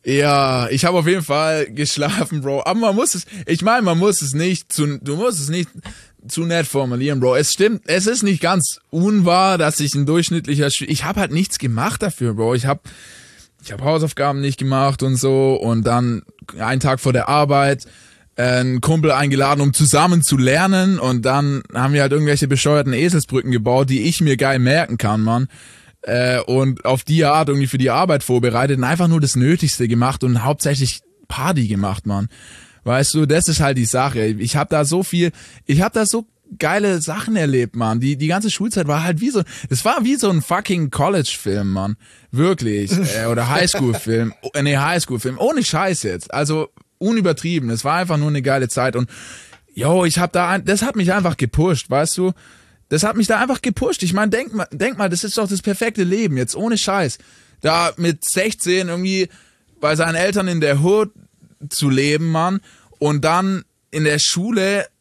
Ja, ich habe auf jeden Fall geschlafen, Bro. Aber man muss es... Ich meine, man muss es nicht zu... Du musst es nicht... zu nett formulieren, Bro. Es stimmt, es ist nicht ganz unwahr, dass ich ein durchschnittlicher Schüler... Ich habe halt nichts gemacht dafür, Bro. Ich habe ich hab Hausaufgaben nicht gemacht und so und dann einen Tag vor der Arbeit einen Kumpel eingeladen, um zusammen zu lernen und dann haben wir halt irgendwelche bescheuerten Eselsbrücken gebaut, die ich mir geil merken kann, Mann. Äh, und auf die Art irgendwie für die Arbeit vorbereitet und einfach nur das Nötigste gemacht und hauptsächlich Party gemacht, Mann. Weißt du, das ist halt die Sache. Ich habe da so viel, ich habe da so geile Sachen erlebt, Mann. Die die ganze Schulzeit war halt wie so, es war wie so ein fucking College-Film, Mann. Wirklich. äh, oder Highschool-Film. Äh, nee, Highschool-Film. Ohne Scheiß jetzt. Also unübertrieben. Es war einfach nur eine geile Zeit und yo, ich hab da, das hat mich einfach gepusht, weißt du? Das hat mich da einfach gepusht. Ich meine, denk mal, denk mal, das ist doch das perfekte Leben jetzt, ohne Scheiß. Da mit sechzehn irgendwie bei seinen Eltern in der Hood zu leben, Mann, und dann in der Schule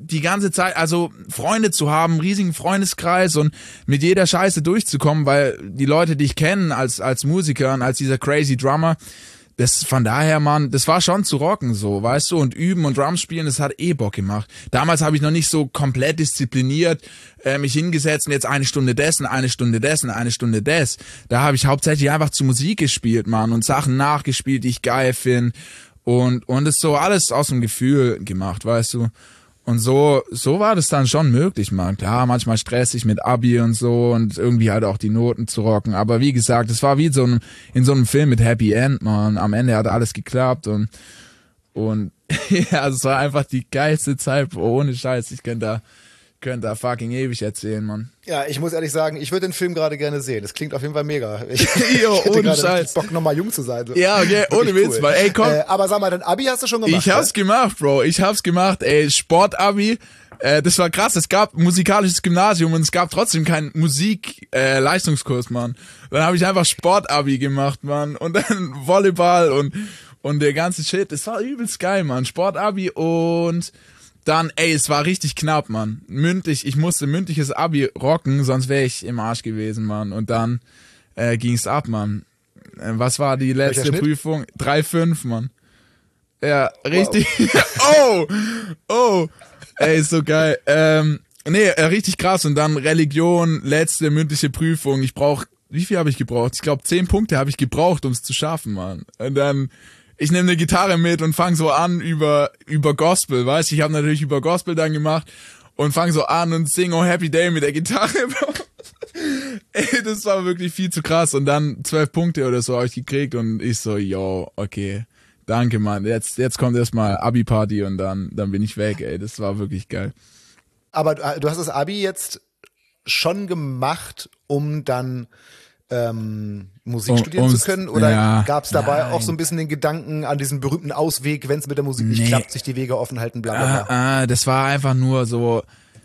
die ganze Zeit, also Freunde zu haben, riesigen Freundeskreis und mit jeder Scheiße durchzukommen, weil die Leute dich kennen als als Musiker und als dieser crazy Drummer, das von daher, Mann, das war schon zu rocken so, weißt du, und üben und Drums spielen, das hat eh Bock gemacht. Damals habe ich noch nicht so komplett diszipliniert äh, mich hingesetzt und jetzt eine Stunde dessen, eine Stunde dessen, eine Stunde des. Da habe ich hauptsächlich einfach zu Musik gespielt, Mann, und Sachen nachgespielt, die ich geil finde und und es so alles aus dem Gefühl gemacht, weißt du. Und so, so war das dann schon möglich, man. Klar, manchmal stressig mit Abi und so und irgendwie halt auch die Noten zu rocken. Aber wie gesagt, es war wie so ein, in so einem Film mit Happy End, man. Am Ende hat alles geklappt und, und, ja, es war einfach die geilste Zeit, ohne Scheiß. Ich könnte da, könnte da fucking ewig erzählen, man. Ja, ich muss ehrlich sagen, ich würde den Film gerade gerne sehen. Das klingt auf jeden Fall mega. Ich, jo, ich hätte ohne gerade Scheiß. Bock, nochmal jung zu sein. So. Ja, okay, ohne Witz, cool. Weil, ey, komm. Äh, aber sag mal, dein Abi hast du schon gemacht? Ich hab's ja? gemacht, Bro. Ich hab's gemacht, ey. Sport-Abi. Äh, das war krass. Es gab musikalisches Gymnasium und es gab trotzdem keinen Musik-Leistungskurs, äh, Mann. Dann habe ich einfach Sport-Abi gemacht, Mann. Und dann Volleyball und, und der ganze Shit. Das war übelst geil, Mann. Sport-Abi und dann, ey, es war richtig knapp, Mann. Mündlich, ich musste mündliches Abi rocken, sonst wäre ich im Arsch gewesen, Mann. Und dann äh, ging's ab, Mann. Äh, was war die letzte Prüfung? drei Komma fünf, Mann. Ja, richtig. Wow. oh, oh. Ey, ist so geil. Ähm, nee, äh, richtig krass. Und dann Religion, letzte mündliche Prüfung. Ich brauch, wie viel habe ich gebraucht? Ich glaube, zehn Punkte habe ich gebraucht, um es zu schaffen, Mann. Und dann, ich nehme eine Gitarre mit und fange so an über über Gospel, weißt du? Ich habe natürlich über Gospel dann gemacht und fange so an und sing Oh Happy Day mit der Gitarre. Ey, das war wirklich viel zu krass. Und dann zwölf Punkte oder so habe ich gekriegt und ich so, yo, okay. Danke, Mann. Jetzt, jetzt kommt erstmal Abi-Party und dann, dann bin ich weg, ey. Das war wirklich geil. Aber du, du hast das Abi jetzt schon gemacht, um dann ähm, Musik um, studieren zu können? Oder ja, gab es dabei nein. auch so ein bisschen den Gedanken an diesen berühmten Ausweg, wenn es mit der Musik nee. nicht klappt, sich die Wege offen halten, bla bla bla? Ah, ah, das war einfach nur so,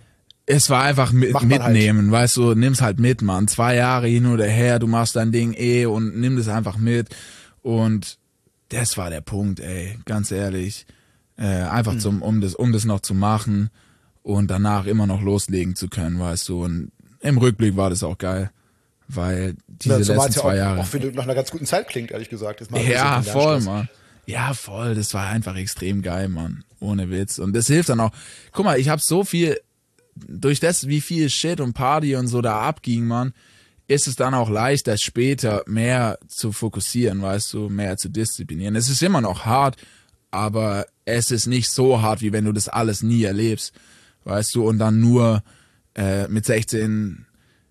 es war einfach mit, mitnehmen, halt. Weißt du, nimm's halt mit, Mann. Zwei Jahre hin oder her, du machst dein Ding eh und nimm das einfach mit. Und das war der Punkt, ey, ganz ehrlich. Äh, einfach mhm. zum, um das, um das noch zu machen und danach immer noch loslegen zu können, weißt du. Und im Rückblick war das auch geil, weil diese ja, letzten zwei ja Jahre. Auch für nach einer ganz guten Zeit klingt, ehrlich gesagt. Das ja, voll, Mann. Ja, voll. Das war einfach extrem geil, Mann. Ohne Witz. Und das hilft dann auch. Guck mal, ich habe so viel, durch das, wie viel Shit und Party und so da abging, Mann, ist es dann auch leichter, später mehr zu fokussieren, weißt du, mehr zu disziplinieren. Es ist immer noch hart, aber es ist nicht so hart, wie wenn du das alles nie erlebst, weißt du, und dann nur äh, mit sechzehn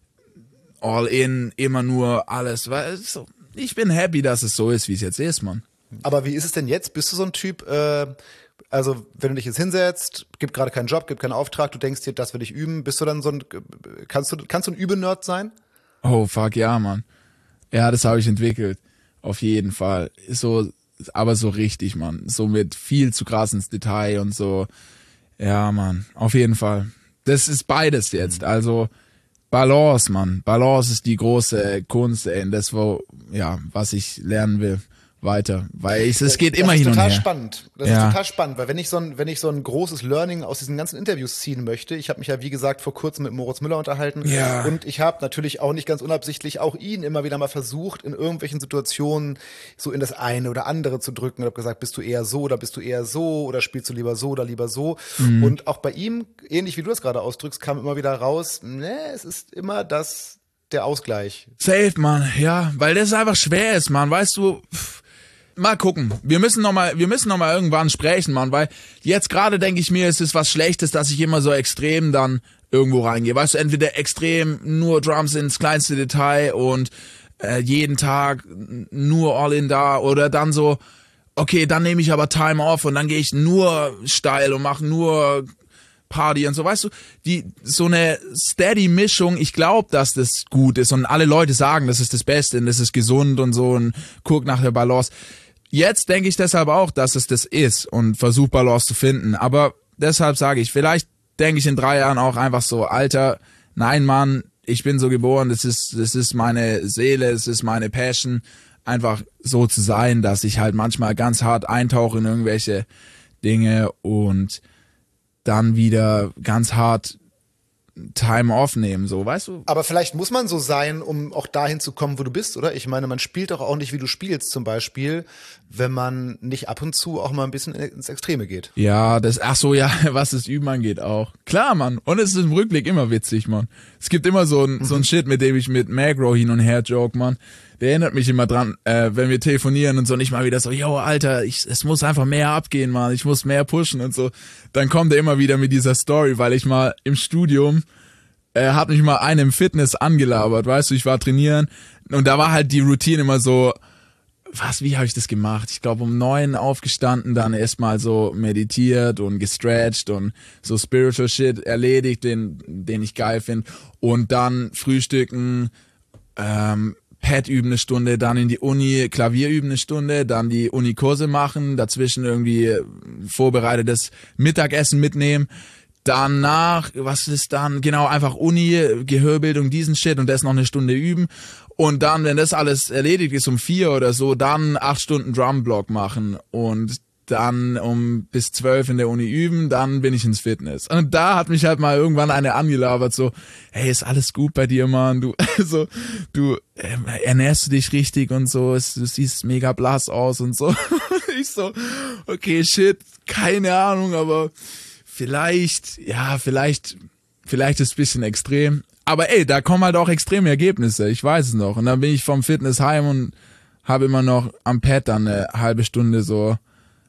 all in, immer nur alles, weißt du. Ich bin happy, dass es so ist, wie es jetzt ist, Mann. Aber wie ist es denn jetzt? Bist du so ein Typ, äh, also wenn du dich jetzt hinsetzt, gibt gerade keinen Job, gibt keinen Auftrag, du denkst dir, das will ich üben, bist du dann so ein, kannst du, kannst du ein Übenerd sein? Oh, fuck, ja, Mann. Ja, das habe ich entwickelt. Auf jeden Fall. So, aber so richtig, Mann. So mit viel zu krass ins Detail und so. Ja, Mann. Auf jeden Fall. Das ist beides jetzt. Also, Balance, Mann. Balance ist die große Kunst, ey. Das, wo, ja, was ich lernen will. Weiter, weil ich, es geht das immer hin und her. Das ist total spannend. Das ja. ist total spannend, weil wenn ich so ein, wenn ich so ein großes Learning aus diesen ganzen Interviews ziehen möchte, ich habe mich ja wie gesagt vor kurzem mit Moritz Müller unterhalten ja. und ich habe natürlich auch nicht ganz unabsichtlich auch ihn immer wieder mal versucht, in irgendwelchen Situationen so in das eine oder andere zu drücken und habe gesagt, bist du eher so oder bist du eher so oder spielst du lieber so oder lieber so mhm. und auch bei ihm, ähnlich wie du das gerade ausdrückst, kam immer wieder raus, ne, es ist immer das, der Ausgleich. Safe, Mann, ja, weil das einfach schwer ist, Mann, weißt du, pff. Mal gucken. Wir müssen noch mal, wir müssen noch mal irgendwann sprechen, Mann, weil jetzt gerade denke ich mir, es ist was Schlechtes, dass ich immer so extrem dann irgendwo reingehe. Weißt du, entweder extrem nur Drums ins kleinste Detail und äh, jeden Tag nur all in da oder dann so, okay, dann nehme ich aber Time off und dann gehe ich nur steil und mache nur Party und so, weißt du, die so eine steady Mischung, ich glaube, dass das gut ist und alle Leute sagen, das ist das Beste und das ist gesund und so und guck nach der Balance. Jetzt denke ich deshalb auch, dass es das ist und versuche Balance zu finden. Aber deshalb sage ich, vielleicht denke ich in drei Jahren auch einfach so, Alter, nein, Mann, ich bin so geboren, das ist, das ist meine Seele, das ist meine Passion, einfach so zu sein, dass ich halt manchmal ganz hart eintauche in irgendwelche Dinge und dann wieder ganz hart Time off nehmen, so, weißt du? Aber vielleicht muss man so sein, um auch dahin zu kommen, wo du bist, oder? Ich meine, man spielt doch auch nicht, wie du spielst, zum Beispiel, wenn man nicht ab und zu auch mal ein bisschen ins Extreme geht. Ja, das, ach so, ja, was das Üben angeht auch. Klar, Mann. Und es ist im Rückblick immer witzig, Mann. Es gibt immer so ein, mhm. so ein Shit, mit dem ich mit Magro hin und her joke, Mann. Der erinnert mich immer dran, äh, wenn wir telefonieren und so, nicht mal wieder so, yo, Alter, ich, es muss einfach mehr abgehen, Mann, ich muss mehr pushen und so. Dann kommt er immer wieder mit dieser Story, weil ich mal im Studium, er hat mich mal einen im Fitness angelabert, weißt du, ich war trainieren und da war halt die Routine immer so, was, wie habe ich das gemacht? Ich glaube um neun aufgestanden, dann erstmal so meditiert und gestretcht und so spiritual shit erledigt, den, den ich geil finde und dann frühstücken, ähm, Pad üben eine Stunde, dann in die Uni Klavier üben eine Stunde, dann die Uni-Kurse machen, dazwischen irgendwie vorbereitetes Mittagessen mitnehmen, danach, was ist dann, genau, einfach Uni, Gehörbildung, diesen Shit und das noch eine Stunde üben und dann, wenn das alles erledigt ist um vier oder so, dann acht Stunden Drumblock machen und dann um bis zwölf in der Uni üben, dann bin ich ins Fitness. Und da hat mich halt mal irgendwann eine angelabert, so, hey, ist alles gut bei dir, Mann? Du, so, du äh, ernährst du dich richtig und so, es, du siehst mega blass aus und so. Ich so, okay, shit, keine Ahnung, aber vielleicht, ja, vielleicht, vielleicht ist es ein bisschen extrem. Aber ey, da kommen halt auch extreme Ergebnisse, ich weiß es noch. Und dann bin ich vom Fitness heim und habe immer noch am Pad dann eine halbe Stunde so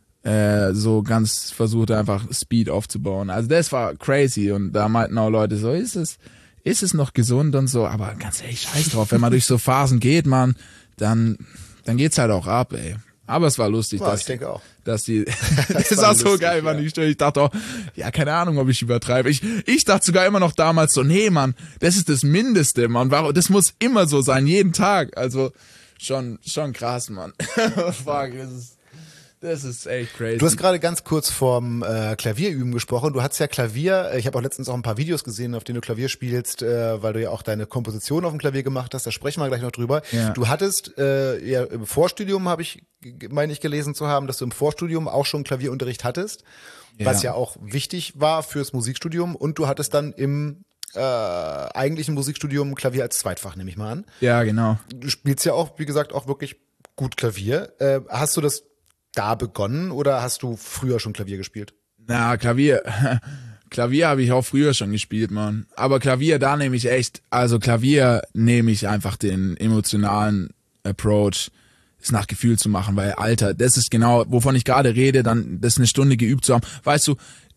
äh, so ganz versucht einfach Speed aufzubauen. Also das war crazy und da meinten auch Leute so, ist es, ist es noch gesund und so, aber ganz ehrlich, scheiß drauf, wenn man durch so Phasen geht, man, dann, dann geht's halt auch ab, ey. Aber es war lustig, ja, dass, ich denke auch. dass die, das, das war so lustig, geil, man, ja. Ich dachte auch, ja, keine Ahnung, ob ich übertreibe. Ich, ich dachte sogar immer noch damals so, nee, Mann, das ist das Mindeste, Mann, das muss immer so sein, jeden Tag, also schon, schon krass, Mann. Fuck, das ist, Das ist echt crazy. Du hast gerade ganz kurz vom äh, Klavierüben gesprochen. Du hattest ja Klavier, ich habe auch letztens auch ein paar Videos gesehen, auf denen du Klavier spielst, äh, weil du ja auch deine Komposition auf dem Klavier gemacht hast, da sprechen wir gleich noch drüber. Ja. Du hattest äh, ja im Vorstudium, habe ich, meine ich, gelesen zu haben, dass du im Vorstudium auch schon Klavierunterricht hattest, ja. Was ja auch wichtig war fürs Musikstudium und du hattest dann im äh, eigentlichen Musikstudium Klavier als Zweitfach, nehme ich mal an. Ja, genau. Du spielst ja auch, wie gesagt, auch wirklich gut Klavier. Äh, hast du das da begonnen oder hast du früher schon Klavier gespielt? Na, Klavier, Klavier habe ich auch früher schon gespielt, Mann. Aber Klavier, da nehme ich echt, also Klavier nehme ich einfach den emotionalen Approach, es nach Gefühl zu machen, weil, Alter, das ist genau, wovon ich gerade rede, dann das eine Stunde geübt zu haben. Weißt du,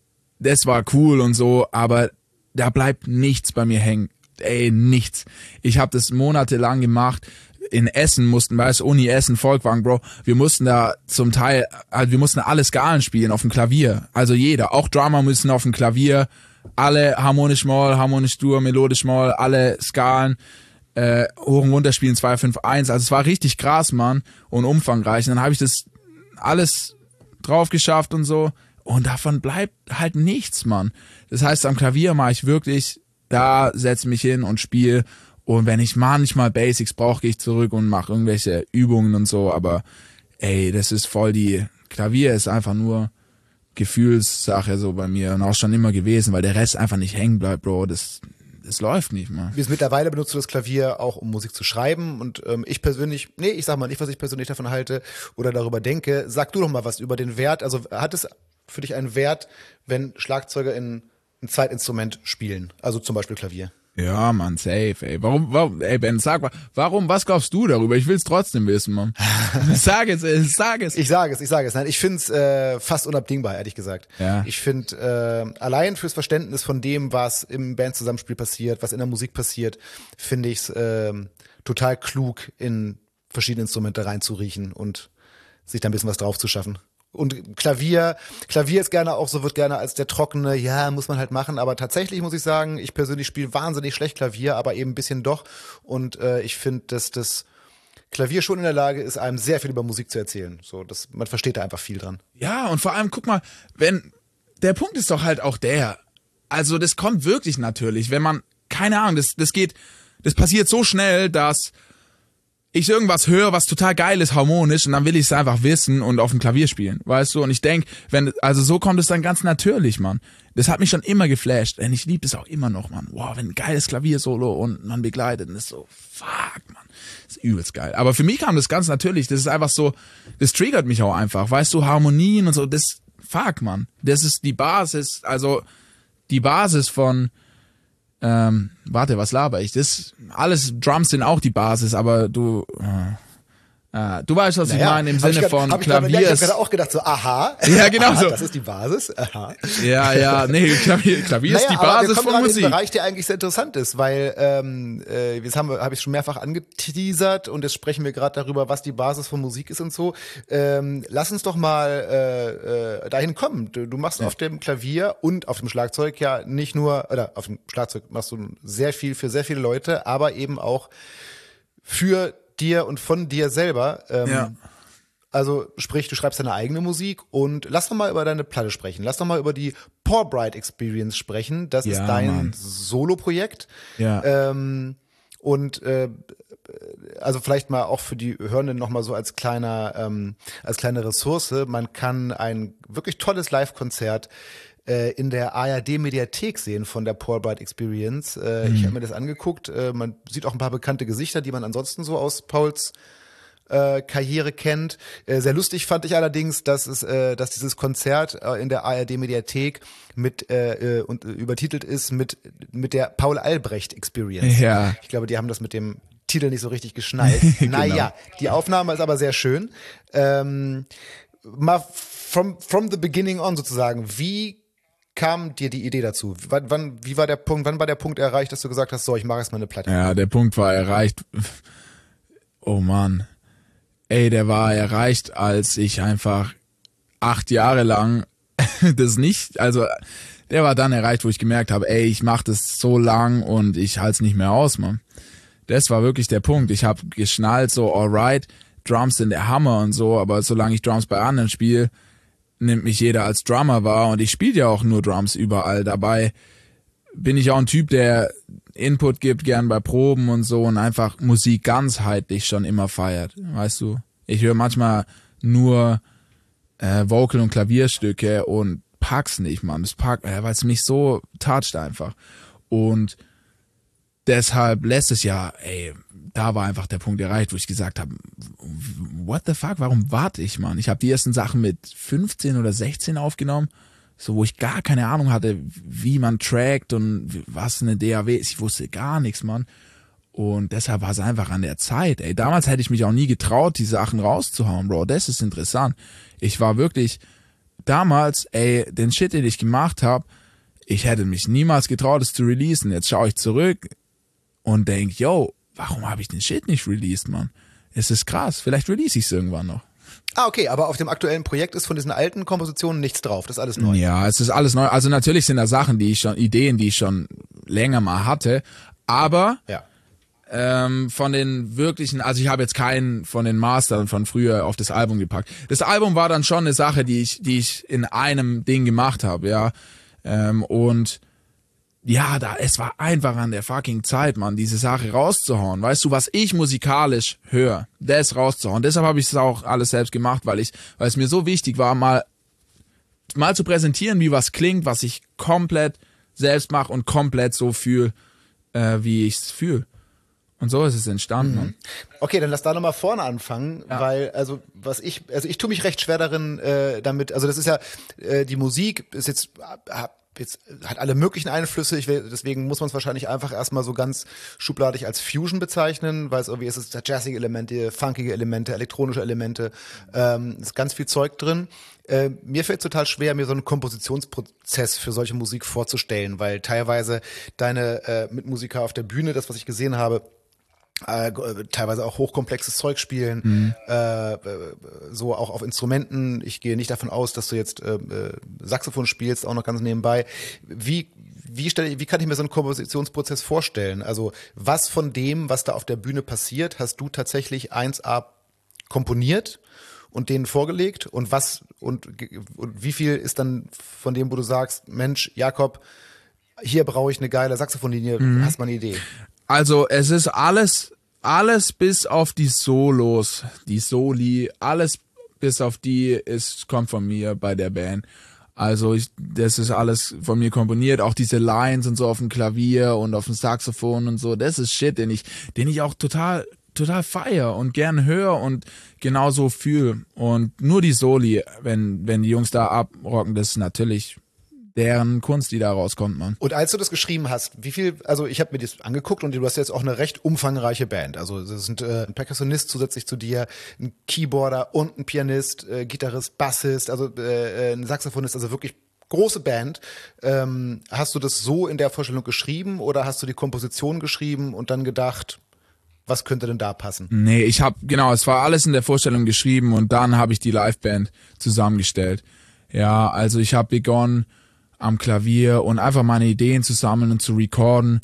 das war cool und so, aber da bleibt nichts bei mir hängen. Ey, nichts. Ich habe das monatelang gemacht. In Essen mussten, weißt du, Uni Essen, Volkwang, Bro, wir mussten da zum Teil, also wir mussten alle Skalen spielen auf dem Klavier. Also jeder, auch Drummer müssen auf dem Klavier, alle harmonisch Moll, harmonisch Dur, melodisch Moll, alle Skalen, äh, hoch und runter spielen, zwei fünf eins. Also es war richtig krass, Mann, und umfangreich. Und dann habe ich das alles drauf geschafft und so. Und davon bleibt halt nichts, Mann. Das heißt, am Klavier mache ich wirklich, da setze mich hin und spiele. Und wenn ich manchmal Basics brauche, gehe ich zurück und mache irgendwelche Übungen und so. Aber ey, das ist voll die, Klavier ist einfach nur Gefühlssache so bei mir und auch schon immer gewesen, weil der Rest einfach nicht hängen bleibt, Bro. Das, das läuft nicht, man. Bis mittlerweile benutzt du das Klavier auch, um Musik zu schreiben. Und ähm, ich persönlich, nee, ich sag mal nicht, was ich persönlich davon halte oder darüber denke. Sag du doch mal was über den Wert. Also hat es für dich einen Wert, wenn Schlagzeuger in ein Zweitinstrument spielen? Also zum Beispiel Klavier. Ja, Mann, safe, ey. Warum, warum, ey, Ben, sag mal, warum, was glaubst du darüber? Ich will's trotzdem wissen, Mann. Sag es, ey, sag es. Ich sage es, ich sage es. Nein, ich find's äh, fast unabdingbar, ehrlich gesagt. Ja. Ich find äh, allein fürs Verständnis von dem, was im Bandzusammenspiel passiert, was in der Musik passiert, finde ich's äh, total klug, in verschiedene Instrumente reinzuriechen und sich da ein bisschen was drauf zu schaffen. Und Klavier, Klavier ist gerne auch so, wird gerne als der trockene, ja, muss man halt machen, aber tatsächlich muss ich sagen, ich persönlich spiele wahnsinnig schlecht Klavier, aber eben ein bisschen doch und äh, ich finde, dass das Klavier schon in der Lage ist, einem sehr viel über Musik zu erzählen. So, das, man versteht da einfach viel dran. Ja, und vor allem, guck mal, wenn, der Punkt ist doch halt auch der, also das kommt wirklich natürlich, wenn man, keine Ahnung, das, das geht, das passiert so schnell, dass ich irgendwas höre, was total geil ist, harmonisch, und dann will ich es einfach wissen und auf dem Klavier spielen, weißt du? Und ich denk, wenn, also so kommt es dann ganz natürlich, Mann. Das hat mich schon immer geflasht, und ich liebe es auch immer noch, Mann. Wow, wenn ein geiles Klaviersolo und man begleitet, dann ist so, fuck, Mann. Das ist übelst geil. Aber für mich kam das ganz natürlich, das ist einfach so, das triggert mich auch einfach, weißt du, Harmonien und so, das, fuck, Mann. Das ist die Basis, also die Basis von, ähm, warte, was laber ich? Das, alles, Drums sind auch die Basis, aber du, äh, äh, du weißt, was naja, ich meine, im Sinne grad, von hab Klavier. Ich, ich habe gerade auch gedacht, so, aha. Ja, genau aha, so. Das ist die Basis, aha. Ja, ja, nee, Klavier, Klavier naja, ist die aber Basis wir kommen von gerade Musik. In einen Bereich, der eigentlich sehr interessant ist, weil, ähm, äh, jetzt haben wir, habe ich schon mehrfach angeteasert und jetzt sprechen wir gerade darüber, was die Basis von Musik ist und so. Ähm, lass uns doch mal äh, äh, dahin kommen. Du, du machst ja. auf dem Klavier und auf dem Schlagzeug ja nicht nur, oder auf dem Schlagzeug machst du sehr viel für sehr viele Leute, aber eben auch für dir und von dir selber. Ähm, ja. Also sprich, du schreibst deine eigene Musik und lass doch mal über deine Platte sprechen. Lass doch mal über die Poor Bride Experience sprechen. Das ja, ist dein Mann. Solo-Projekt. Ja. Ähm, und äh, also vielleicht mal auch für die Hörenden noch mal so als kleiner, ähm, als kleine Ressource. Man kann ein wirklich tolles Live-Konzert in der A R D-Mediathek sehen von der Poor Bride Experience. Äh, mhm. Ich habe mir das angeguckt. Äh, man sieht auch ein paar bekannte Gesichter, die man ansonsten so aus Pauls äh, Karriere kennt. Äh, sehr lustig fand ich allerdings, dass es, äh, dass dieses Konzert äh, in der A R D-Mediathek mit äh, äh, und äh, übertitelt ist mit mit der Paul Albrecht Experience. Ja. Ich glaube, die haben das mit dem Titel nicht so richtig geschnallt. Genau. Naja, die Aufnahme ist aber sehr schön. Ähm, mal from from the beginning on sozusagen. Wie kam dir die Idee dazu? Wann, wann, wie war der Punkt, wann war der Punkt erreicht, dass du gesagt hast, so, ich mache jetzt mal eine Platte? Ja, der Punkt war erreicht. Oh Mann. Ey, der war erreicht, als ich einfach acht Jahre lang das nicht, also der war dann erreicht, wo ich gemerkt habe, ey, ich mache das so lang und ich halte es nicht mehr aus, Mann. Das war wirklich der Punkt. Ich habe geschnallt, so, alright, Drums sind der Hammer und so, aber solange ich Drums bei anderen spiele, nimmt mich jeder als Drummer wahr und ich spiele ja auch nur Drums überall. Dabei bin ich auch ein Typ, der Input gibt, gern bei Proben und so und einfach Musik ganzheitlich schon immer feiert, weißt du. Ich höre manchmal nur äh, Vocal- und Klavierstücke und pack's nicht, Mann. Das pack, äh, weil es mich so toucht einfach. Und deshalb letztes Jahr, ey, da war einfach der Punkt erreicht, wo ich gesagt habe, what the fuck, warum warte ich, Mann? Ich habe die ersten Sachen mit fünfzehn oder sechzehn aufgenommen, so wo ich gar keine Ahnung hatte, wie man trackt und was eine D A W ist. Ich wusste gar nichts, Mann. Und deshalb war es einfach an der Zeit, ey. Damals hätte ich mich auch nie getraut, die Sachen rauszuhauen, Bro. Das ist interessant. Ich war wirklich damals, ey, den Shit, den ich gemacht habe, ich hätte mich niemals getraut, es zu releasen. Jetzt schaue ich zurück und denk, yo, warum habe ich den Shit nicht released, Mann? Es ist krass. Vielleicht release ich es irgendwann noch. Ah, okay, aber auf dem aktuellen Projekt ist von diesen alten Kompositionen nichts drauf. Das ist alles neu. Ja, es ist alles neu. Also natürlich sind da Sachen, die ich schon, Ideen, die ich schon länger mal hatte. Aber ja. ähm, von den wirklichen, also ich habe jetzt keinen von den Mastern von früher auf das Album gepackt. Das Album war dann schon eine Sache, die ich, die ich in einem Ding gemacht habe, ja. Ähm, und ja, da, es war einfach an der fucking Zeit, Mann, diese Sache rauszuhauen. Weißt du, was ich musikalisch höre, das rauszuhauen. Deshalb habe ich es auch alles selbst gemacht, weil ich, weil es mir so wichtig war, mal, mal zu präsentieren, wie was klingt, was ich komplett selbst mache und komplett so fühle, äh, wie ich es fühle. Und so ist es entstanden. Mhm. Okay, dann lass da nochmal vorne anfangen, ja. weil, also, was ich, also ich tue mich recht schwer darin, äh, damit, also das ist ja, äh, die Musik ist jetzt, hab, Jetzt hat alle möglichen Einflüsse, ich will, deswegen muss man es wahrscheinlich einfach erstmal so ganz schubladig als Fusion bezeichnen, weil es irgendwie ist, es ist jazzige Elemente, funkige Elemente, elektronische Elemente, ähm, ist ganz viel Zeug drin. Äh, mir fällt es total schwer, mir so einen Kompositionsprozess für solche Musik vorzustellen, weil teilweise deine äh, Mitmusiker auf der Bühne, das, was ich gesehen habe, Äh, teilweise auch hochkomplexes Zeug spielen, mhm. äh, so auch auf Instrumenten. Ich gehe nicht davon aus, dass du jetzt äh, Saxophon spielst, auch noch ganz nebenbei. Wie wie stelle wie kann ich mir so einen Kompositionsprozess vorstellen? Also was von dem, was da auf der Bühne passiert, hast du tatsächlich eins a komponiert und denen vorgelegt und was und und wie viel ist dann von dem, wo du sagst, Mensch, Jakob, hier brauche ich eine geile Saxophonlinie, mhm. hast du mal eine Idee? Also es ist alles alles bis auf die Solos, die Soli, alles bis auf die ist, kommt von mir bei der Band. Also ich, das ist alles von mir komponiert, auch diese Lines und so auf dem Klavier und auf dem Saxophon und so, das ist Shit, den ich, den ich auch total, total feier und gern höre und genauso fühle. Und nur die Soli, wenn, wenn die Jungs da abrocken, das ist natürlich deren Kunst, die da rauskommt, man. Und als du das geschrieben hast, wie viel, also ich habe mir das angeguckt und du hast jetzt auch eine recht umfangreiche Band. Also es sind äh, ein Perkussionist zusätzlich zu dir, ein Keyboarder und ein Pianist, äh, Gitarrist, Bassist, also äh, ein Saxophonist, also wirklich große Band. Ähm, hast du das so in der Vorstellung geschrieben oder hast du die Komposition geschrieben und dann gedacht, was könnte denn da passen? Nee, ich habe, genau, es war alles in der Vorstellung geschrieben und dann habe ich die Liveband zusammengestellt. Ja, also ich habe begonnen am Klavier und einfach meine Ideen zu sammeln und zu recorden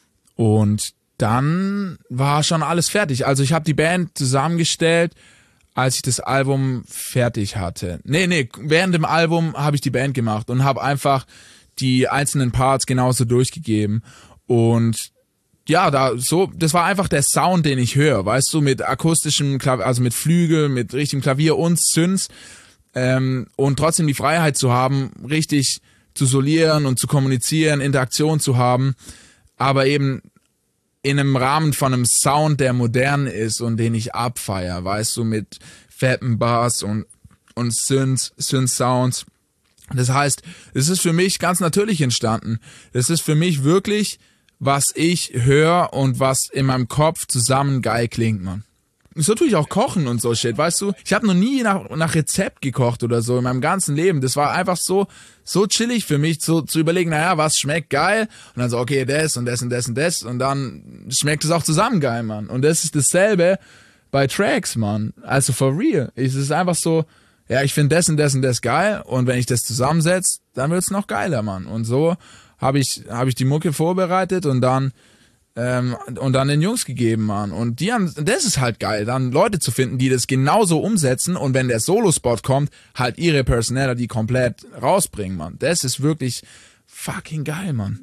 und dann war schon alles fertig. Also ich habe die Band zusammengestellt, als ich das Album fertig hatte. Nee, nee, während dem Album habe ich die Band gemacht und habe einfach die einzelnen Parts genauso durchgegeben und ja, da so, das war einfach der Sound, den ich höre, weißt du, mit akustischem Klavier, also mit Flügel, mit richtigem Klavier und Synths ähm, und trotzdem die Freiheit zu haben, richtig zu solieren und zu kommunizieren, Interaktion zu haben, aber eben in einem Rahmen von einem Sound, der modern ist und den ich abfeier, weißt du, mit fetten Bass und, und Synth, Synth-Sounds. Das heißt, es ist für mich ganz natürlich entstanden. Das ist für mich wirklich, was ich höre und was in meinem Kopf zusammen geil klingt, man. Ist natürlich auch Kochen und so Shit, weißt du? Ich habe noch nie nach, nach Rezept gekocht oder so in meinem ganzen Leben. Das war einfach so so chillig für mich, so zu überlegen, naja, was schmeckt geil? Und dann so, okay, das und das und das und das. Und dann schmeckt es auch zusammen geil, Mann. Und das ist dasselbe bei Tracks, Mann. Also for real. Es ist einfach so, ja, ich finde das und das und das geil. Und wenn ich das zusammensetze, dann wird's noch geiler, Mann. Und so habe ich, hab ich die Mucke vorbereitet und dann Ähm, und dann den Jungs gegeben, Mann. Und die haben, das ist halt geil, dann Leute zu finden, die das genauso umsetzen und wenn der Solo-Spot kommt, halt ihre Personality komplett rausbringen, Mann. Das ist wirklich fucking geil, Mann.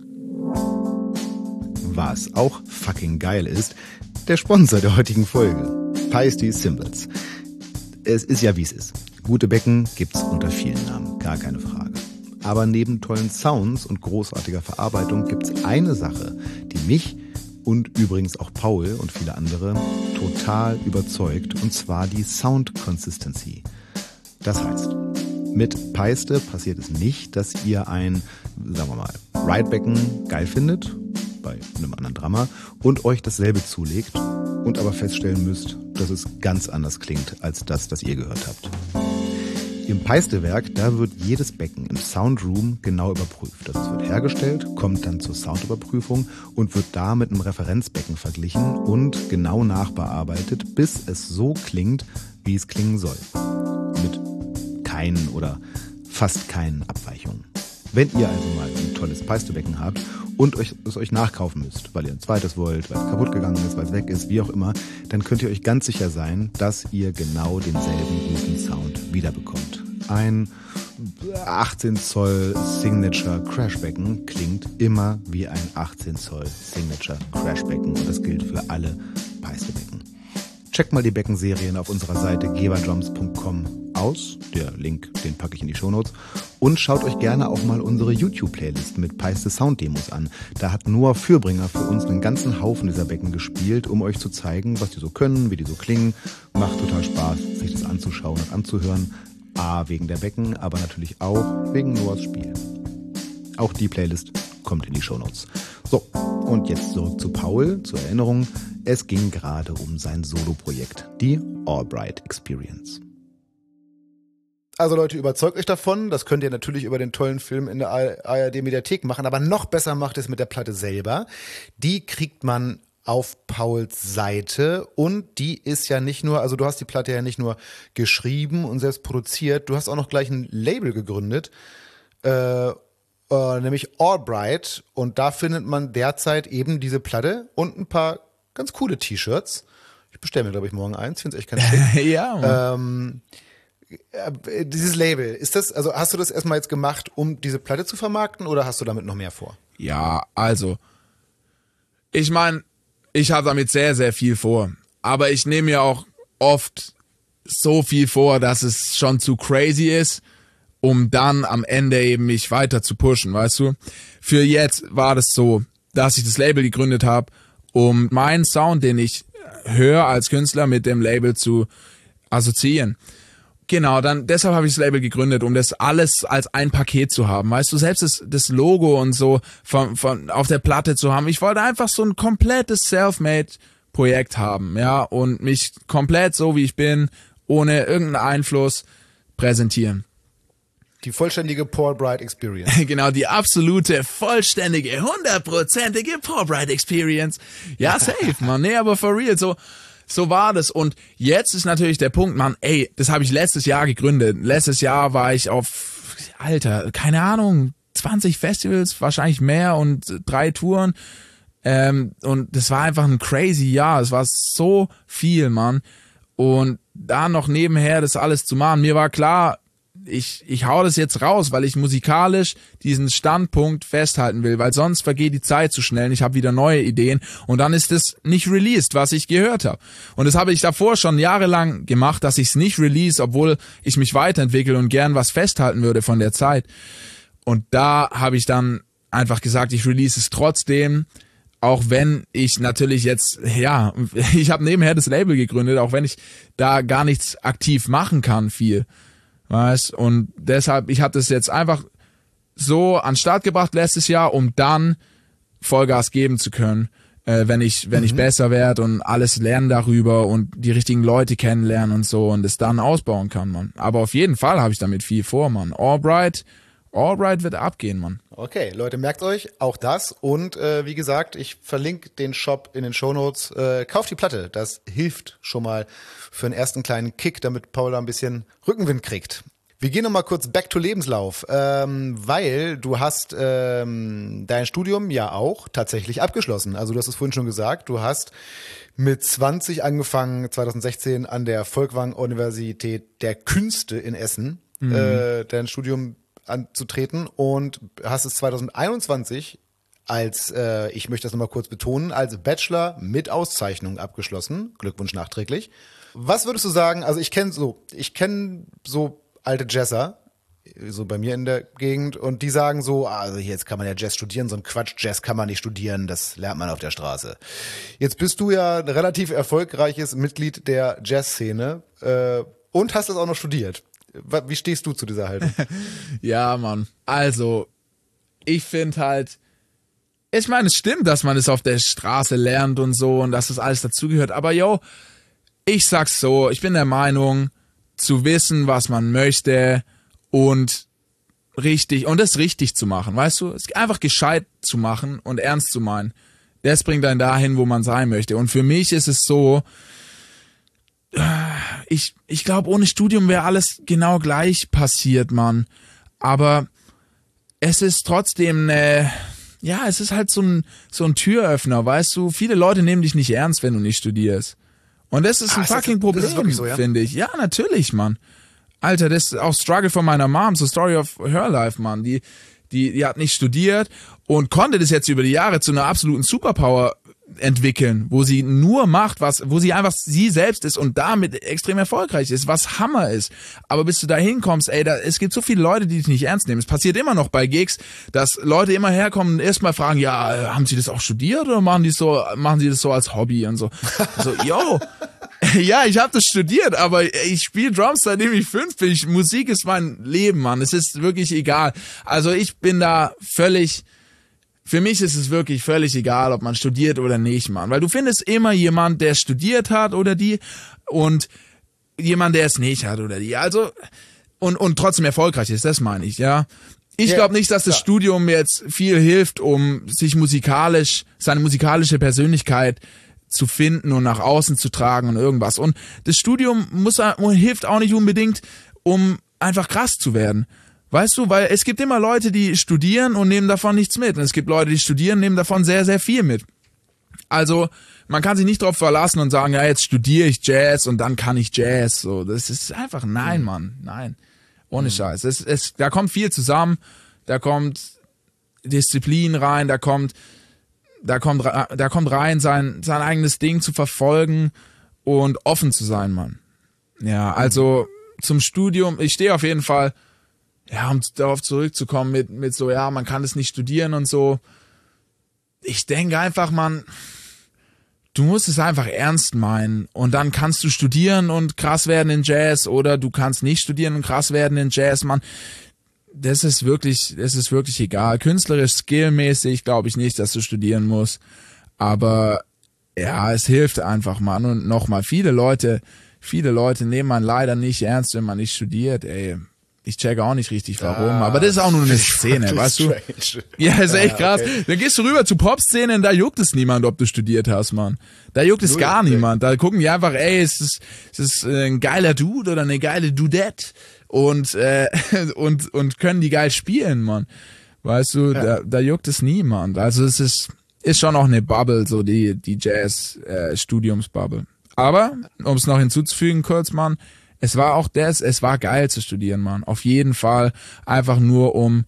Was auch fucking geil ist, der Sponsor der heutigen Folge, Paiste Cymbals. Es ist ja wie es ist. Gute Becken gibt's unter vielen Namen, gar keine Frage. Aber neben tollen Sounds und großartiger Verarbeitung gibt's eine Sache, die mich und übrigens auch Paul und viele andere total überzeugt, und zwar die Sound Consistency. Das heißt, mit Paiste passiert es nicht, dass ihr ein, sagen wir mal, Ridebecken geil findet, bei einem anderen Drummer, und euch dasselbe zulegt und aber feststellen müsst, dass es ganz anders klingt als das, das ihr gehört habt. Im Paiste-Werk, da wird jedes Becken im Soundroom genau überprüft. Also es wird hergestellt, kommt dann zur Soundüberprüfung und wird da mit einem Referenzbecken verglichen und genau nachbearbeitet, bis es so klingt, wie es klingen soll. Mit keinen oder fast keinen Abweichungen. Wenn ihr also mal ein tolles Paiste-Becken habt und euch, es euch nachkaufen müsst, weil ihr ein zweites wollt, weil es kaputt gegangen ist, weil es weg ist, wie auch immer, dann könnt ihr euch ganz sicher sein, dass ihr genau denselben guten Sound wiederbekommt. Ein achtzehn Zoll Signature Crashbecken klingt immer wie ein achtzehn Zoll Signature Crashbecken und das gilt für alle Paiste-Becken. Checkt mal die Beckenserien auf unserer Seite geberdrums punkt com aus. Der Link, den packe ich in die Shownotes. Und schaut euch gerne auch mal unsere YouTube-Playlist mit Paiste Sound-Demos an. Da hat Noah Fürbringer für uns einen ganzen Haufen dieser Becken gespielt, um euch zu zeigen, was die so können, wie die so klingen. Macht total Spaß, sich das anzuschauen und anzuhören. A, wegen der Becken, aber natürlich auch wegen Noahs Spiel. Auch die Playlist kommt in die Shownotes. So, und jetzt zurück zu Paul. Zur Erinnerung, es ging gerade um sein Solo-Projekt, die Albright Experience. Also Leute, überzeugt euch davon. Das könnt ihr natürlich über den tollen Film in der A R D-Mediathek machen, aber noch besser macht es mit der Platte selber. Die kriegt man auf Pauls Seite und die ist ja nicht nur, also du hast die Platte ja nicht nur geschrieben und selbst produziert, du hast auch noch gleich ein Label gegründet, äh, äh, nämlich Albright, und da findet man derzeit eben diese Platte und ein paar ganz coole T-Shirts. Ich bestelle mir, glaube ich, morgen eins, finde es echt ganz schick. Ja. Ähm, äh, dieses Label, ist das, also hast du das erstmal jetzt gemacht, um diese Platte zu vermarkten oder hast du damit noch mehr vor? Ja, also, ich meine, Ich habe damit sehr, sehr viel vor. Aber ich nehme mir auch oft so viel vor, dass es schon zu crazy ist, um dann am Ende eben mich weiter zu pushen, weißt du? Für jetzt war das so, dass ich das Label gegründet habe, um meinen Sound, den ich höre als Künstler, mit dem Label zu assoziieren. Genau, dann deshalb habe ich das Label gegründet, um das alles als ein Paket zu haben. Weißt du, selbst das, das Logo und so von, von auf der Platte zu haben. Ich wollte einfach so ein komplettes Selfmade-Projekt haben, ja, und mich komplett so wie ich bin, ohne irgendeinen Einfluss präsentieren. Die vollständige Paul Bright Experience. Genau, die absolute, vollständige, hundertprozentige Paul Bright Experience. Ja, safe, man. Nee, aber for real, so, so war das. Und jetzt ist natürlich der Punkt, man, ey, das habe ich letztes Jahr gegründet. Letztes Jahr war ich auf, Alter, keine Ahnung, zwanzig Festivals, wahrscheinlich mehr und drei Touren. Ähm, und das war einfach ein crazy Jahr. Es war so viel, man. Und da noch nebenher das alles zu machen, mir war klar, ich ich hau das jetzt raus, weil ich musikalisch diesen Standpunkt festhalten will, weil sonst vergeht die Zeit zu schnell und ich habe wieder neue Ideen und dann ist es nicht released, was ich gehört habe. Und das habe ich davor schon jahrelang gemacht, dass ich es nicht release, obwohl ich mich weiterentwickle und gern was festhalten würde von der Zeit. Und da habe ich dann einfach gesagt, ich release es trotzdem, auch wenn ich natürlich jetzt, ja, ich habe nebenher das Label gegründet, auch wenn ich da gar nichts aktiv machen kann, viel. Weißt, und deshalb, ich habe das jetzt einfach so an den Start gebracht letztes Jahr, um dann Vollgas geben zu können, äh, wenn ich wenn mhm. ich besser werde und alles lernen darüber und die richtigen Leute kennenlernen und so und es dann ausbauen kann, man. Aber auf jeden Fall habe ich damit viel vor, man. Albright, Albright wird abgehen, man. Okay, Leute, merkt euch auch das und äh, wie gesagt, ich verlinke den Shop in den Shownotes. Äh, kauft die Platte, das hilft schon mal für einen ersten kleinen Kick, damit Paula ein bisschen Rückenwind kriegt. Wir gehen nochmal kurz back to Lebenslauf, ähm, weil du hast ähm, dein Studium ja auch tatsächlich abgeschlossen. Also du hast es vorhin schon gesagt, du hast mit zwanzig angefangen, zwanzig sechzehn an der Folkwang-Universität der Künste in Essen, mhm. äh, dein Studium anzutreten und hast es zwanzig einundzwanzig als, äh, ich möchte das nochmal kurz betonen, als Bachelor mit Auszeichnung abgeschlossen. Glückwunsch nachträglich. Was würdest du sagen, also ich kenne so, ich kenne so alte Jazzer, so bei mir in der Gegend und die sagen so, also jetzt kann man ja Jazz studieren, so ein Quatsch, Jazz kann man nicht studieren, das lernt man auf der Straße. Jetzt bist du ja ein relativ erfolgreiches Mitglied der Jazzszene äh, und hast das auch noch studiert. Wie stehst du zu dieser Haltung? Ja, Mann. Also, ich finde halt, ich meine, es stimmt, dass man es auf der Straße lernt und so und dass das alles dazugehört. Aber yo, ich sag's so, ich bin der Meinung, zu wissen, was man möchte und richtig, und das richtig zu machen, weißt du? Es einfach gescheit zu machen und ernst zu meinen. Das bringt einen dahin, wo man sein möchte. Und für mich ist es so, ich, ich glaube, ohne Studium wäre alles genau gleich passiert, Mann. Aber es ist trotzdem eine, ja, es ist halt so ein, so ein Türöffner, weißt du? Viele Leute nehmen dich nicht ernst, wenn du nicht studierst. Und das ist ah, ein ist fucking das, Problem, das ist wirklich so, ja? Finde ich. Ja, natürlich, Mann. Alter, das ist auch Struggle von meiner Mom, so Story of her life, Mann. Die, die, die hat nicht studiert und konnte das jetzt über die Jahre zu einer absoluten Superpower entwickeln, wo sie nur macht, was, wo sie einfach sie selbst ist und damit extrem erfolgreich ist, was Hammer ist. Aber bis du da hinkommst, ey, da, es gibt so viele Leute, die dich nicht ernst nehmen. Es passiert immer noch bei Gigs, dass Leute immer herkommen und erstmal fragen, ja, haben sie das auch studiert oder machen die so, machen sie das so als Hobby und so. So, yo, ja, ich habe das studiert, aber ich spiele Drums, seitdem ich fünf bin. Ich, Musik ist mein Leben, Mann. Es ist wirklich egal. Also ich bin da völlig, für mich ist es wirklich völlig egal, ob man studiert oder nicht, Mann. Weil du findest immer jemand, der studiert hat oder die und jemand, der es nicht hat oder die. Also, und, und trotzdem erfolgreich ist, das meine ich, ja. Ich yeah, glaube nicht, dass das ja. Studium jetzt viel hilft, um sich musikalisch, seine musikalische Persönlichkeit zu finden und nach außen zu tragen und irgendwas. Und das Studium muss, hilft auch nicht unbedingt, um einfach krass zu werden. Weißt du, weil es gibt immer Leute, die studieren und nehmen davon nichts mit. Und es gibt Leute, die studieren, nehmen davon sehr, sehr viel mit. Also, man kann sich nicht drauf verlassen und sagen, ja, jetzt studiere ich Jazz und dann kann ich Jazz. So, das ist einfach, nein, Mann, nein. Ohne mhm. Scheiß. Es, es, da kommt viel zusammen, da kommt Disziplin rein, da kommt da kommt, da kommt rein, sein, sein eigenes Ding zu verfolgen und offen zu sein, Mann. Ja, also zum Studium, ich stehe auf jeden Fall, ja, um darauf zurückzukommen mit, mit so, ja, man kann es nicht studieren und so. Ich denke einfach, man, du musst es einfach ernst meinen und dann kannst du studieren und krass werden in Jazz oder du kannst nicht studieren und krass werden in Jazz, Mann. Das ist wirklich, das ist wirklich egal. Künstlerisch, skillmäßig glaube ich nicht, dass du studieren musst. Aber ja, es hilft einfach, Mann. Und nochmal, viele Leute, viele Leute nehmen man leider nicht ernst, wenn man nicht studiert, ey. Ich check auch nicht richtig warum, ah, aber das ist auch nur eine Szene, weißt du? Ja, ist echt krass. Okay. Dann gehst du rüber zu Pop-Szenen, da juckt es niemand, ob du studiert hast, Mann. Da juckt es Null, gar okay. niemand. Da gucken die einfach, ey, ist das, ist das ein geiler Dude oder eine geile Dudette? Und, äh, und, und können die geil spielen, Mann. Weißt du, ja. da, da juckt es niemand. Also es ist, ist schon auch eine Bubble, so die, die Jazz-Studiums-Bubble. Aber, um es noch hinzuzufügen kurz, Mann, es war auch das, es war geil zu studieren, Mann. Auf jeden Fall. Einfach nur um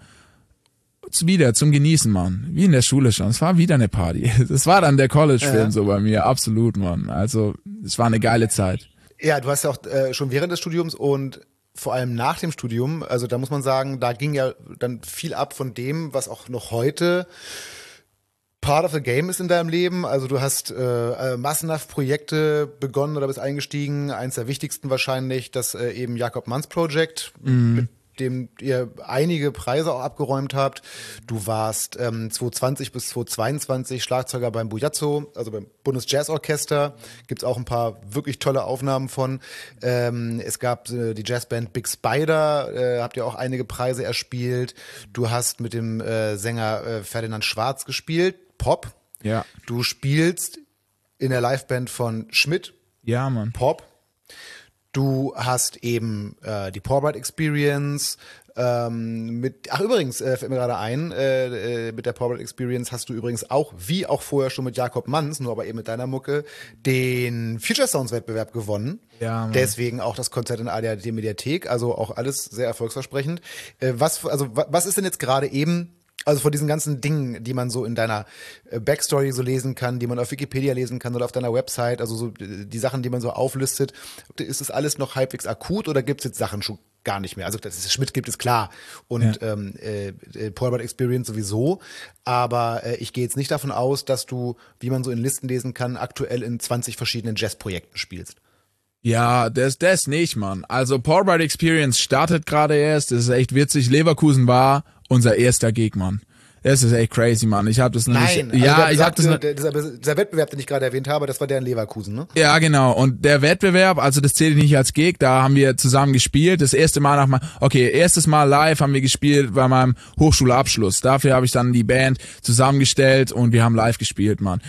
wieder zum Genießen, Mann. Wie in der Schule schon. Es war wieder eine Party. Das war dann der College-Film ja. so bei mir. Absolut, Mann. Also, es war eine geile Zeit. Ja, du hast ja auch äh, schon während des Studiums und vor allem nach dem Studium, also da muss man sagen, da ging ja dann viel ab von dem, was auch noch heute Part of the Game ist in deinem Leben. Also du hast äh, massenhaft Projekte begonnen oder bist eingestiegen. Eins der wichtigsten wahrscheinlich, das äh, eben Jakob Manns Project, mhm. mit dem ihr einige Preise auch abgeräumt habt. Du warst ähm, zwanzig zwanzig bis zwanzig zweiundzwanzig Schlagzeuger beim Bujazzo, also beim Bundesjazzorchester. Gibt's auch ein paar wirklich tolle Aufnahmen von. Ähm, es gab äh, die Jazzband Big Spider, äh, habt ihr auch einige Preise erspielt. Du hast mit dem äh, Sänger äh, Ferdinand Schwarz gespielt, Pop. Ja. Du spielst in der Liveband von Schmidt. Ja, Mann. Pop. Du hast eben äh, die Powerbright Experience ähm, mit, ach übrigens, äh, fällt mir gerade ein, äh, äh, mit der Powerbright Experience hast du übrigens auch, wie auch vorher schon mit Jakob Manns, nur aber eben mit deiner Mucke, den Future Sounds Wettbewerb gewonnen. Ja, Mann. Deswegen auch das Konzert in der A D A C Mediathek, also auch alles sehr erfolgsversprechend. Äh, was, also was ist denn jetzt gerade eben, also von diesen ganzen Dingen, die man so in deiner Backstory so lesen kann, die man auf Wikipedia lesen kann oder auf deiner Website, also so die Sachen, die man so auflistet, ist das alles noch halbwegs akut oder gibt es jetzt Sachen schon gar nicht mehr? Also dass es Schmidt gibt, ist klar und ja. ähm, äh, Powerbright Experience sowieso, aber äh, ich gehe jetzt nicht davon aus, dass du, wie man so in Listen lesen kann, aktuell in zwanzig verschiedenen Jazzprojekten spielst. Ja, das, das nicht, Mann. Also Powerbright Experience startet gerade erst, das ist echt witzig. Leverkusen war unser erster Gig, Mann. Das ist echt crazy, Mann. Ich habe das nämlich. Nein, also ja, der, ich habe das. Der, dieser, dieser Wettbewerb, den ich gerade erwähnt habe, das war der in Leverkusen, ne? Ja, genau. Und der Wettbewerb, also das zählt nicht als Gig. Da haben wir zusammen gespielt. Das erste Mal nach mal, okay, erstes Mal live haben wir gespielt bei meinem Hochschulabschluss. Dafür habe ich dann die Band zusammengestellt und wir haben live gespielt, Mann.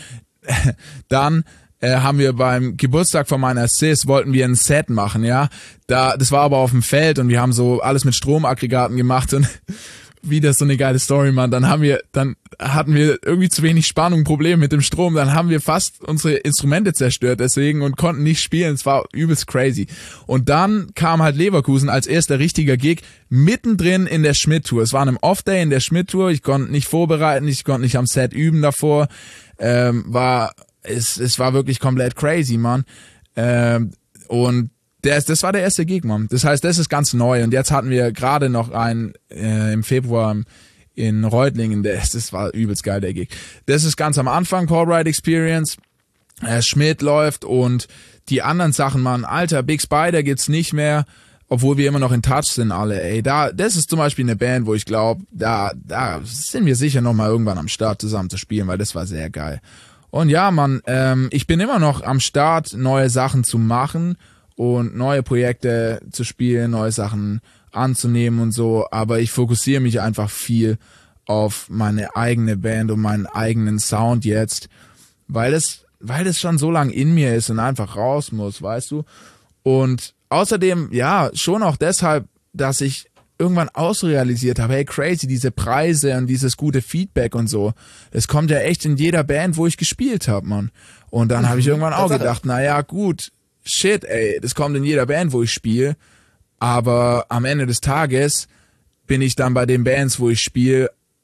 Dann äh, haben wir beim Geburtstag von meiner Sis, wollten wir ein Set machen, ja. Da, das war aber auf dem Feld und wir haben so alles mit Stromaggregaten gemacht und wieder so eine geile Story, Mann. Dann haben wir, dann hatten wir irgendwie zu wenig Spannung, Probleme mit dem Strom. Dann haben wir fast unsere Instrumente zerstört deswegen und konnten nicht spielen. Es war übelst crazy. Und dann kam halt Leverkusen als erster richtiger Gig mittendrin in der Schmidt-Tour. Es war ein Off-Day in der Schmidt-Tour. Ich konnte nicht vorbereiten, ich konnte nicht am Set üben davor. Ähm, war, es, es war wirklich komplett crazy, Mann. Ähm, und Das, das war der erste Gig, Mann. Das heißt, das ist ganz neu. Und jetzt hatten wir gerade noch einen äh, im Februar in Reutlingen. Das, das war übelst geil, der Gig. Das ist ganz am Anfang, Powerbright Experience. Äh, Schmidt läuft und die anderen Sachen, Mann. Alter, Big Spider gibt's nicht mehr, obwohl wir immer noch in Touch sind alle. Ey, da, das ist zum Beispiel eine Band, wo ich glaube, da, da sind wir sicher noch mal irgendwann am Start zusammen zu spielen, weil das war sehr geil. Und ja, Mann, ähm, ich bin immer noch am Start, neue Sachen zu machen und neue Projekte zu spielen, neue Sachen anzunehmen und so, aber ich fokussiere mich einfach viel auf meine eigene Band und meinen eigenen Sound jetzt, weil es, weil es schon so lang in mir ist und einfach raus muss, weißt du? Und außerdem, ja, schon auch deshalb, dass ich irgendwann ausrealisiert habe, hey, crazy, diese Preise und dieses gute Feedback und so, es kommt ja echt in jeder Band, wo ich gespielt habe, Mann. Und dann mhm, habe ich irgendwann auch gedacht, naja, gut, shit, ey, das kommt in jeder Band, wo ich spiele, aber am Ende des Tages bin ich dann bei den Bands, wo ich spiele,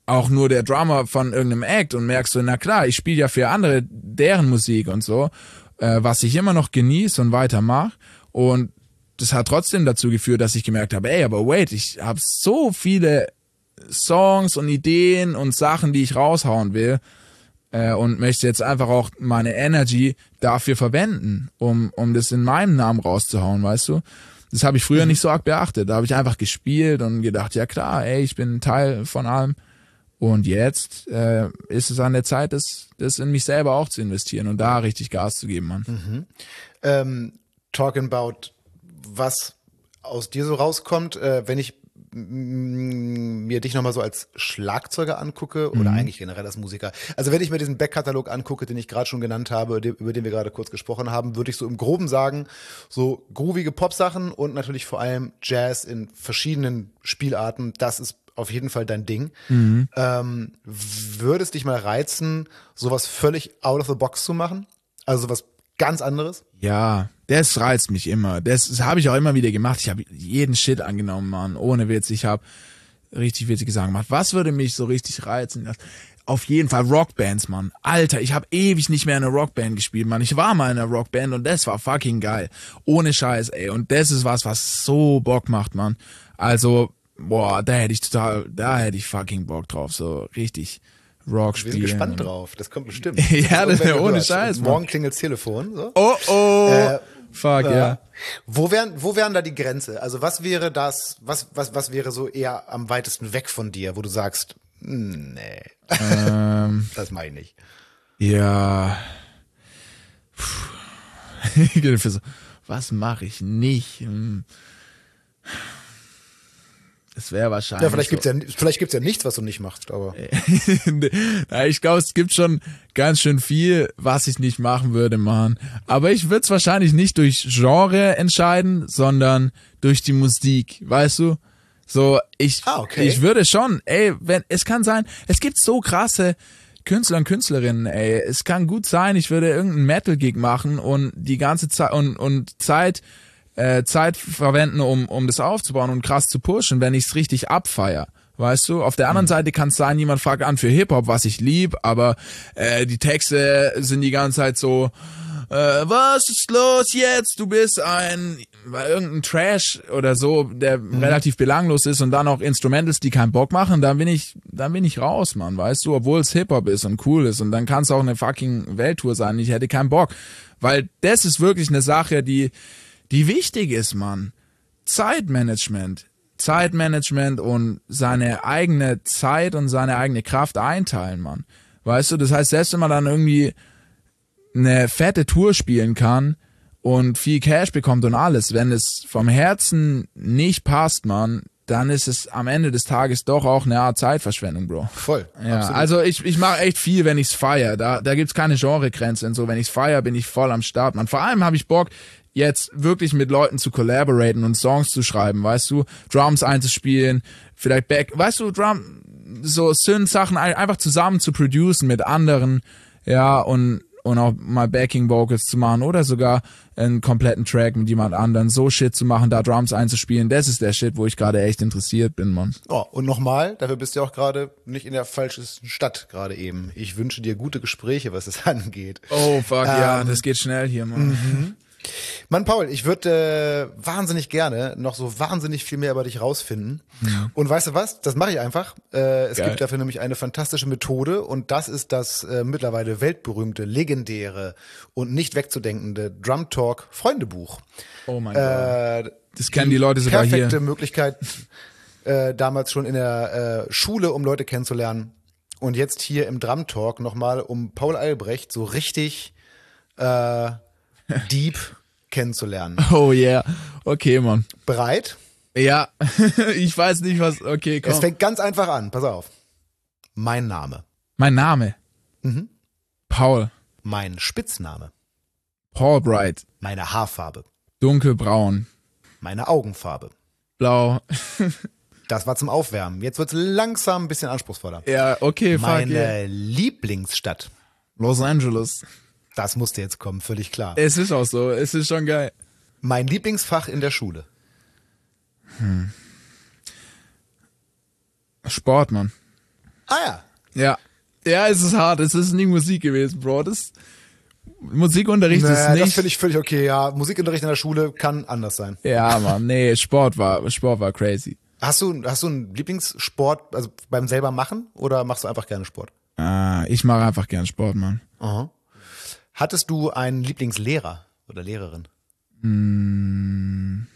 auch nur der Drummer von irgendeinem Act und merkst so, na klar, ich spiele ja für andere deren Musik und so, äh, was ich immer noch genieße und weitermache. Und das hat trotzdem dazu geführt, dass ich gemerkt habe, ey, aber wait, ich habe so viele Songs und Ideen und Sachen, die ich raushauen will, äh, und möchte jetzt einfach auch meine Energy dafür verwenden, um um das in meinem Namen rauszuhauen, weißt du? Das habe ich früher mhm. nicht so arg beachtet. Da habe ich einfach gespielt und gedacht, ja klar, ey, ich bin ein Teil von allem. Und jetzt äh, ist es an der Zeit, das, das in mich selber auch zu investieren und da richtig Gas zu geben, Mann. Mhm. Ähm, talking about, was aus dir so rauskommt, äh, wenn ich m- mir dich nochmal so als Schlagzeuger angucke oder Mhm. eigentlich generell als Musiker. Also wenn ich mir diesen Backkatalog angucke, den ich gerade schon genannt habe, de- über den wir gerade kurz gesprochen haben, würde ich so im Groben sagen, so groovige Popsachen und natürlich vor allem Jazz in verschiedenen Spielarten, das ist auf jeden Fall dein Ding. Mhm. Ähm, würde es dich mal reizen, sowas völlig out of the box zu machen? Also sowas ganz anderes? Ja, das reizt mich immer. Das, das habe ich auch immer wieder gemacht. Ich habe jeden Shit angenommen, Mann. Ohne Witz. Ich habe richtig witzige Sachen gemacht. Was würde mich so richtig reizen? Auf jeden Fall Rockbands, Mann. Alter, ich habe ewig nicht mehr in einer Rockband gespielt, Mann. Ich war mal in einer Rockband und das war fucking geil. Ohne Scheiß, ey. Und das ist was, was so Bock macht, Mann. Also, boah, da hätte ich total, da hätte ich fucking Bock drauf. So richtig Rock spielen. Wir sind gespannt drauf. Das kommt bestimmt. Ja, das ist ohne gehört. Scheiß, Mann. Morgen klingelt's Telefon. So. Oh, oh. Äh, Fuck, äh, ja. Wo wären, wo wären da die Grenze? Also was wäre das, was, was, was wäre so eher am weitesten weg von dir, wo du sagst, hm, nee, Ähm, das mache ich nicht. ja. Puh. So, was mache ich nicht? Hm. Das wäre wahrscheinlich. Ja, vielleicht so. gibt's ja, vielleicht gibt's ja nichts, was du nicht machst, aber. Ja, ich glaube, es gibt schon ganz schön viel, was ich nicht machen würde, Mann. Aber ich würde es wahrscheinlich nicht durch Genre entscheiden, sondern durch die Musik, weißt du? So, ich, Ah, okay. ich würde schon, ey, wenn, es kann sein, es gibt so krasse Künstler und Künstlerinnen, ey. Es kann gut sein, ich würde irgendeinen Metal-Gig machen und die ganze Zeit, und, und Zeit, Äh, Zeit verwenden, um um das aufzubauen und krass zu pushen, wenn ich's richtig abfeier. Weißt du? Auf der anderen mhm. Seite kann es sein, jemand fragt an für Hip-Hop, was ich lieb, aber äh, die Texte sind die ganze Zeit so, äh, was ist los jetzt? Du bist ein, weil irgendein Trash oder so, der mhm. relativ belanglos ist und dann auch Instrumentals, die keinen Bock machen, dann bin ich, dann bin ich raus, Mann, weißt du? Obwohl es Hip-Hop ist und cool ist und dann kann es auch eine fucking Welttour sein. Ich hätte keinen Bock, weil das ist wirklich eine Sache, die die wichtig ist, Mann. Zeitmanagement. Zeitmanagement und seine eigene Zeit und seine eigene Kraft einteilen, Mann. Weißt du, das heißt, selbst wenn man dann irgendwie eine fette Tour spielen kann und viel Cash bekommt und alles, wenn es vom Herzen nicht passt, Mann, dann ist es am Ende des Tages doch auch eine Art Zeitverschwendung, Bro. Voll. Ja, absolut. also ich ich mache echt viel, wenn ich's feier. Da da gibt's keine Genregrenze und so. Wenn ich's feier, bin ich voll am Start, Mann. Vor allem habe ich Bock, jetzt wirklich mit Leuten zu collaboraten und Songs zu schreiben, weißt du, Drums einzuspielen, vielleicht Back, weißt du, Drum, so Synth-Sachen einfach zusammen zu producen mit anderen, ja, und und auch mal Backing Vocals zu machen oder sogar einen kompletten Track mit jemand anderen, so Shit zu machen, da Drums einzuspielen, das ist der Shit, wo ich gerade echt interessiert bin, Mann. Oh, und nochmal, dafür bist du auch gerade nicht in der falschesten Stadt gerade eben. Ich wünsche dir gute Gespräche, was es angeht. Oh, fuck, ähm, ja, das geht schnell hier, Mann. Mhm. Mann, Paul, ich würde äh, wahnsinnig gerne noch so wahnsinnig viel mehr über dich rausfinden. Ja. Und weißt du was? Das mache ich einfach. Äh, es Geil. gibt dafür nämlich eine fantastische Methode und das ist das äh, mittlerweile weltberühmte, legendäre und nicht wegzudenkende Drum Talk Freundebuch. Oh mein äh, Gott. Das kennen die Leute sogar hier. Perfekte Möglichkeit, äh, damals schon in der äh, Schule, um Leute kennenzulernen. Und jetzt hier im Drum Talk nochmal, um Paul Albrecht so richtig äh, deep kennenzulernen. Oh yeah. Okay, Mann. Bereit? Ja. Ich weiß nicht, was... Okay, komm. Es fängt ganz einfach an. Pass auf. Mein Name. Mein Name? Mhm. Paul. Mein Spitzname. Paul Bright. Meine Haarfarbe. Dunkelbraun. Meine Augenfarbe. Blau. Das war zum Aufwärmen. Jetzt wird's langsam ein bisschen anspruchsvoller. Ja, okay, fuck Meine yeah. Lieblingsstadt. Los Angeles. Das musste jetzt kommen, völlig klar. Es ist auch so, es ist schon geil. Mein Lieblingsfach in der Schule. Hm. Sport, Mann. Ah ja. Ja. Ja, es ist hart. Es ist nie Musik gewesen, Bro. Das Musikunterricht Nee, ist nicht. das finde ich völlig okay, ja. Musikunterricht in der Schule kann anders sein. Ja, Mann. Nee, Sport war, Sport war crazy. Hast du, hast du einen Lieblingssport, also beim selber machen, oder machst du einfach gerne Sport? Ah, ich mache einfach gern Sport, Mann. Aha. Hattest du einen Lieblingslehrer oder Lehrerin? Mm,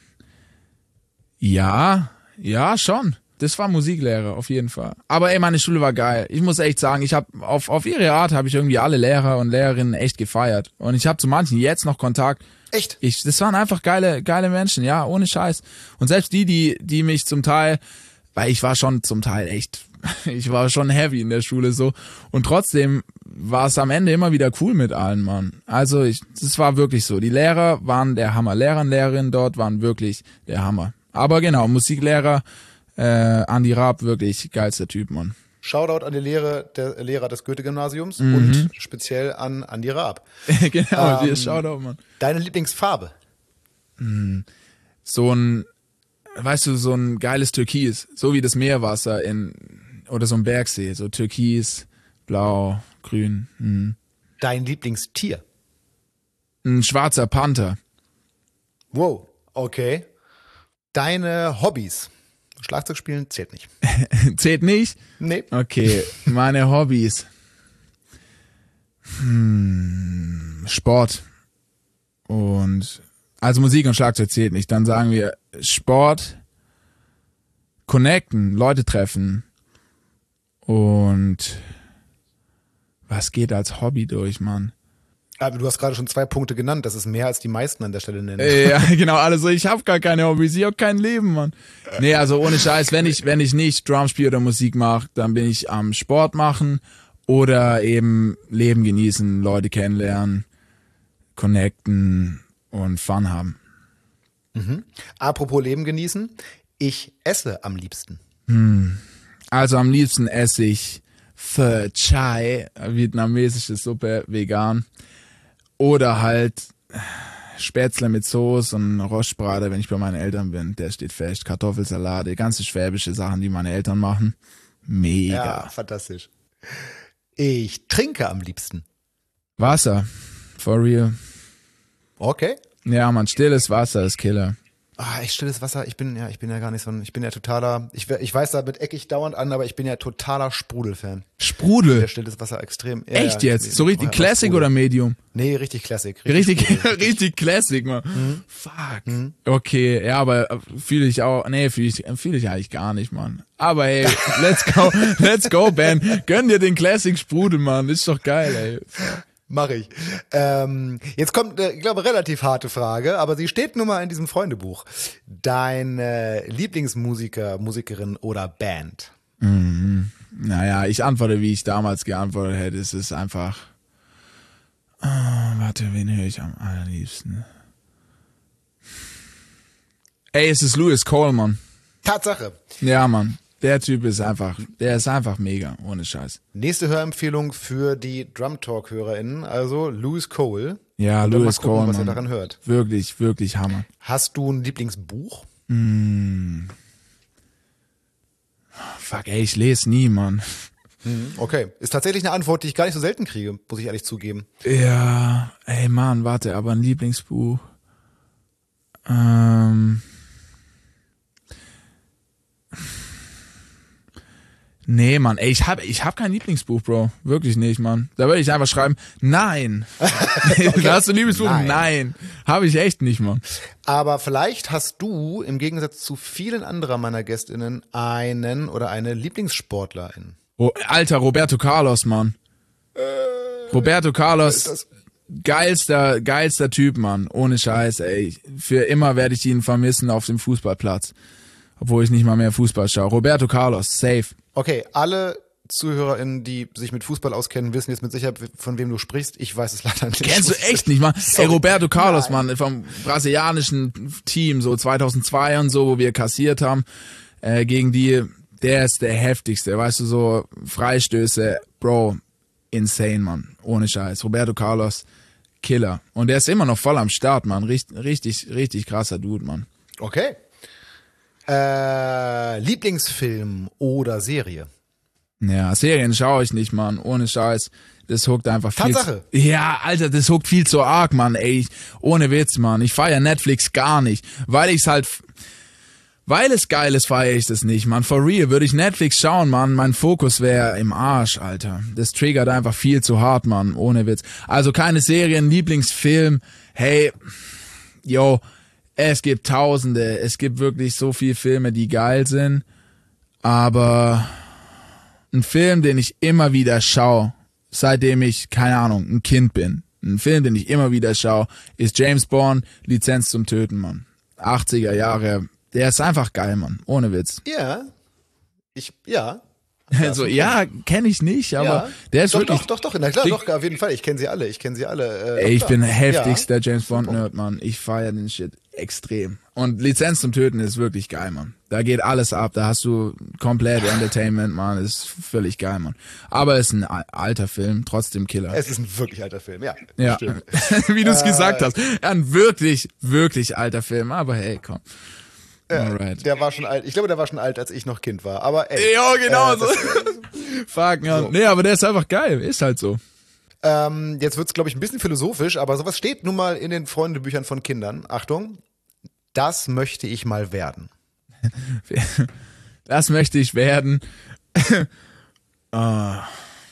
ja, ja, schon. Das war Musiklehrer, auf jeden Fall. Aber ey, meine Schule war geil. Ich muss echt sagen, ich habe auf, auf ihre Art habe ich irgendwie alle Lehrer und Lehrerinnen echt gefeiert. Und ich habe zu manchen jetzt noch Kontakt. Echt? Ich, das waren einfach geile, geile Menschen, ja, ohne Scheiß. Und selbst die, die, die mich zum Teil, weil ich war schon zum Teil echt, ich war schon heavy in der Schule so. Und trotzdem war es am Ende immer wieder cool mit allen, Mann. Also ich, das war wirklich so. Die Lehrer waren der Hammer. Lehrer und Lehrerinnen dort waren wirklich der Hammer. Aber genau, Musiklehrer, Äh, Andi Raab, wirklich geilster Typ, Mann. Shoutout an die Lehre, der Lehrer des Goethe-Gymnasiums Mhm. und speziell an Andi Raab. Genau, Ähm, dir Shoutout, Mann. Deine Lieblingsfarbe? So ein, weißt du, so ein geiles Türkis, so wie das Meerwasser in, oder so ein Bergsee, so Türkis, Blau, Grün. Mhm. Dein Lieblingstier? Ein schwarzer Panther. Wow, okay. Deine Hobbys? Schlagzeug spielen zählt nicht. Zählt nicht? Nee. Okay, meine Hobbys. Hm, Sport. Und, also Musik und Schlagzeug zählt nicht. Dann sagen wir Sport, connecten, Leute treffen. Und was geht als Hobby durch, Mann? Aber du hast gerade schon zwei Punkte genannt. Das ist mehr, als die meisten an der Stelle nennen. Ja, genau, also ich habe gar keine Hobbys, ich habe kein Leben, Mann. Nee, also ohne Scheiß, wenn ich wenn ich nicht Drum spiele oder Musik mache, dann bin ich am Sport machen oder eben Leben genießen, Leute kennenlernen, connecten und Fun haben. Mhm. Apropos Leben genießen. Ich esse am liebsten. Also am liebsten esse ich Pho Chai, vietnamesische Suppe, vegan. Oder halt Spätzle mit Soße und Rostbraten, wenn ich bei meinen Eltern bin. Der steht fest. Kartoffelsalate, ganze schwäbische Sachen, die meine Eltern machen. Mega. Ja, fantastisch. Ich trinke am liebsten. Wasser. For real. Okay. Ja, man, stilles Wasser ist Killer. Ah, echt stilles Wasser. Ich bin ja, ich bin ja gar nicht so ein, ich bin ja totaler, ich, ich weiß, damit eck ich dauernd an, aber ich bin ja totaler Sprudelfan. Sprudel? Der stilles Wasser extrem. Ja, Echt ja, jetzt? ich- So ich richtig brauche einfach Classic Sprudel. oder Medium? Nee, richtig Classic. Richtig, Sprudel. richtig Classic, man. Mhm. Fuck. Okay, ja, aber fühle ich auch, nee, fühle ich, fühle ich eigentlich gar nicht, Mann. Aber hey, let's go, let's go, Ben. Gönn dir den Classic Sprudel, Mann. Ist doch geil, ey. Mach ich. Ähm, jetzt kommt, äh, ich glaube, relativ harte Frage, aber sie steht nun mal in diesem Freundebuch. Dein äh, Lieblingsmusiker, Musikerin oder Band? Mhm. Naja, ich antworte, wie ich damals geantwortet hätte. Es ist einfach, oh, warte, wen höre ich am allerliebsten? Ey, es ist Louis Cole, Mann. Tatsache. Ja, Mann. Der Typ ist einfach, der ist einfach mega, ohne Scheiß. Nächste Hörempfehlung für die Drum Talk HörerInnen, also Louis Cole. Ja, Und dann Louis mal gucken, Cole, was ihr Mann. daran hört. Wirklich, wirklich Hammer. Hast du ein Lieblingsbuch? Mm. Fuck, ey, ich lese nie, Mann. Okay, ist tatsächlich eine Antwort, die ich gar nicht so selten kriege, muss ich ehrlich zugeben. Ja, ey, Mann, warte, aber ein Lieblingsbuch. Ähm. Nee, Mann, ey, ich hab, ich hab kein Lieblingsbuch, Bro. Wirklich nicht, Mann. Da würde ich einfach schreiben, nein. Okay. Hast du ein Lieblingsbuch? Nein. Nein. Habe ich echt nicht, Mann. Aber vielleicht hast du im Gegensatz zu vielen anderer meiner GästInnen einen oder eine Lieblingssportlerin. Oh, Alter, Roberto Carlos, Mann. Äh, Roberto Carlos, geilster, geilster Typ, Mann. Ohne Scheiß, ey. Für immer werde ich ihn vermissen auf dem Fußballplatz. Obwohl ich nicht mal mehr Fußball schaue. Roberto Carlos, safe. Okay, alle ZuhörerInnen, die sich mit Fußball auskennen, wissen jetzt mit Sicherheit, von wem du sprichst. Ich weiß es leider nicht. Kennst du echt nicht, Mann? Ey, Roberto Carlos, Nein. Mann, vom brasilianischen Team, so zweitausendzwei und so, wo wir kassiert haben, äh, gegen die, der ist der heftigste, weißt du, so Freistöße, Bro, insane, Mann, ohne Scheiß. Roberto Carlos, Killer. Und der ist immer noch voll am Start, Mann, richtig, richtig, richtig krasser Dude, Mann. Okay. Äh, Lieblingsfilm oder Serie? Ja, Serien schaue ich nicht, Mann. Ohne Scheiß. Das huckt einfach viel. Tatsache. Zu, ja, Alter, das huckt viel zu arg, Mann. Ey, ohne Witz, Mann. Ich feiere Netflix gar nicht. Weil ich's halt... Weil es geil ist, feiere ich das nicht, Mann. For real, würde ich Netflix schauen, Mann, mein Fokus wäre im Arsch, Alter. Das triggert einfach viel zu hart, Mann. Ohne Witz. Also keine Serien, Lieblingsfilm. Hey, yo, es gibt Tausende. Es gibt wirklich so viele Filme, die geil sind. Aber ein Film, den ich immer wieder schaue, seitdem ich, keine Ahnung, ein Kind bin. Ein Film, den ich immer wieder schaue, ist James Bond, Lizenz zum Töten, Mann. achtziger Jahre. Der ist einfach geil, Mann. Ohne Witz. Ja. Ich, ja. Also, ja, kenne ich nicht, aber ja. der ist doch, wirklich... Doch, doch, doch, na klar, doch, auf jeden Fall. Ich kenne sie alle, ich kenne sie alle. Äh, Ey, ich klar. bin heftigster ja. James Bond-Nerd, Mann. Ich feiere den Shit extrem. Und Lizenz zum Töten ist wirklich geil, Mann. Da geht alles ab, da hast du komplett Entertainment, Mann. Ist völlig geil, Mann. Aber es ist ein alter Film, trotzdem Killer. Es ist ein wirklich alter Film, ja. Ja, Stimmt. wie du es äh, gesagt hast. Ein wirklich, wirklich alter Film. Aber hey, komm. Alright. Der war schon alt. Ich glaube, der war schon alt, als ich noch Kind war. Aber ey. Ja, genau äh, so. Fuck, ja. So. Nee, aber der ist einfach geil. Ist halt so. Ähm, jetzt wird's, glaube ich, ein bisschen philosophisch, aber sowas steht nun mal in den Freundebüchern von Kindern. Achtung. Das möchte ich mal werden. Das möchte ich werden. oh.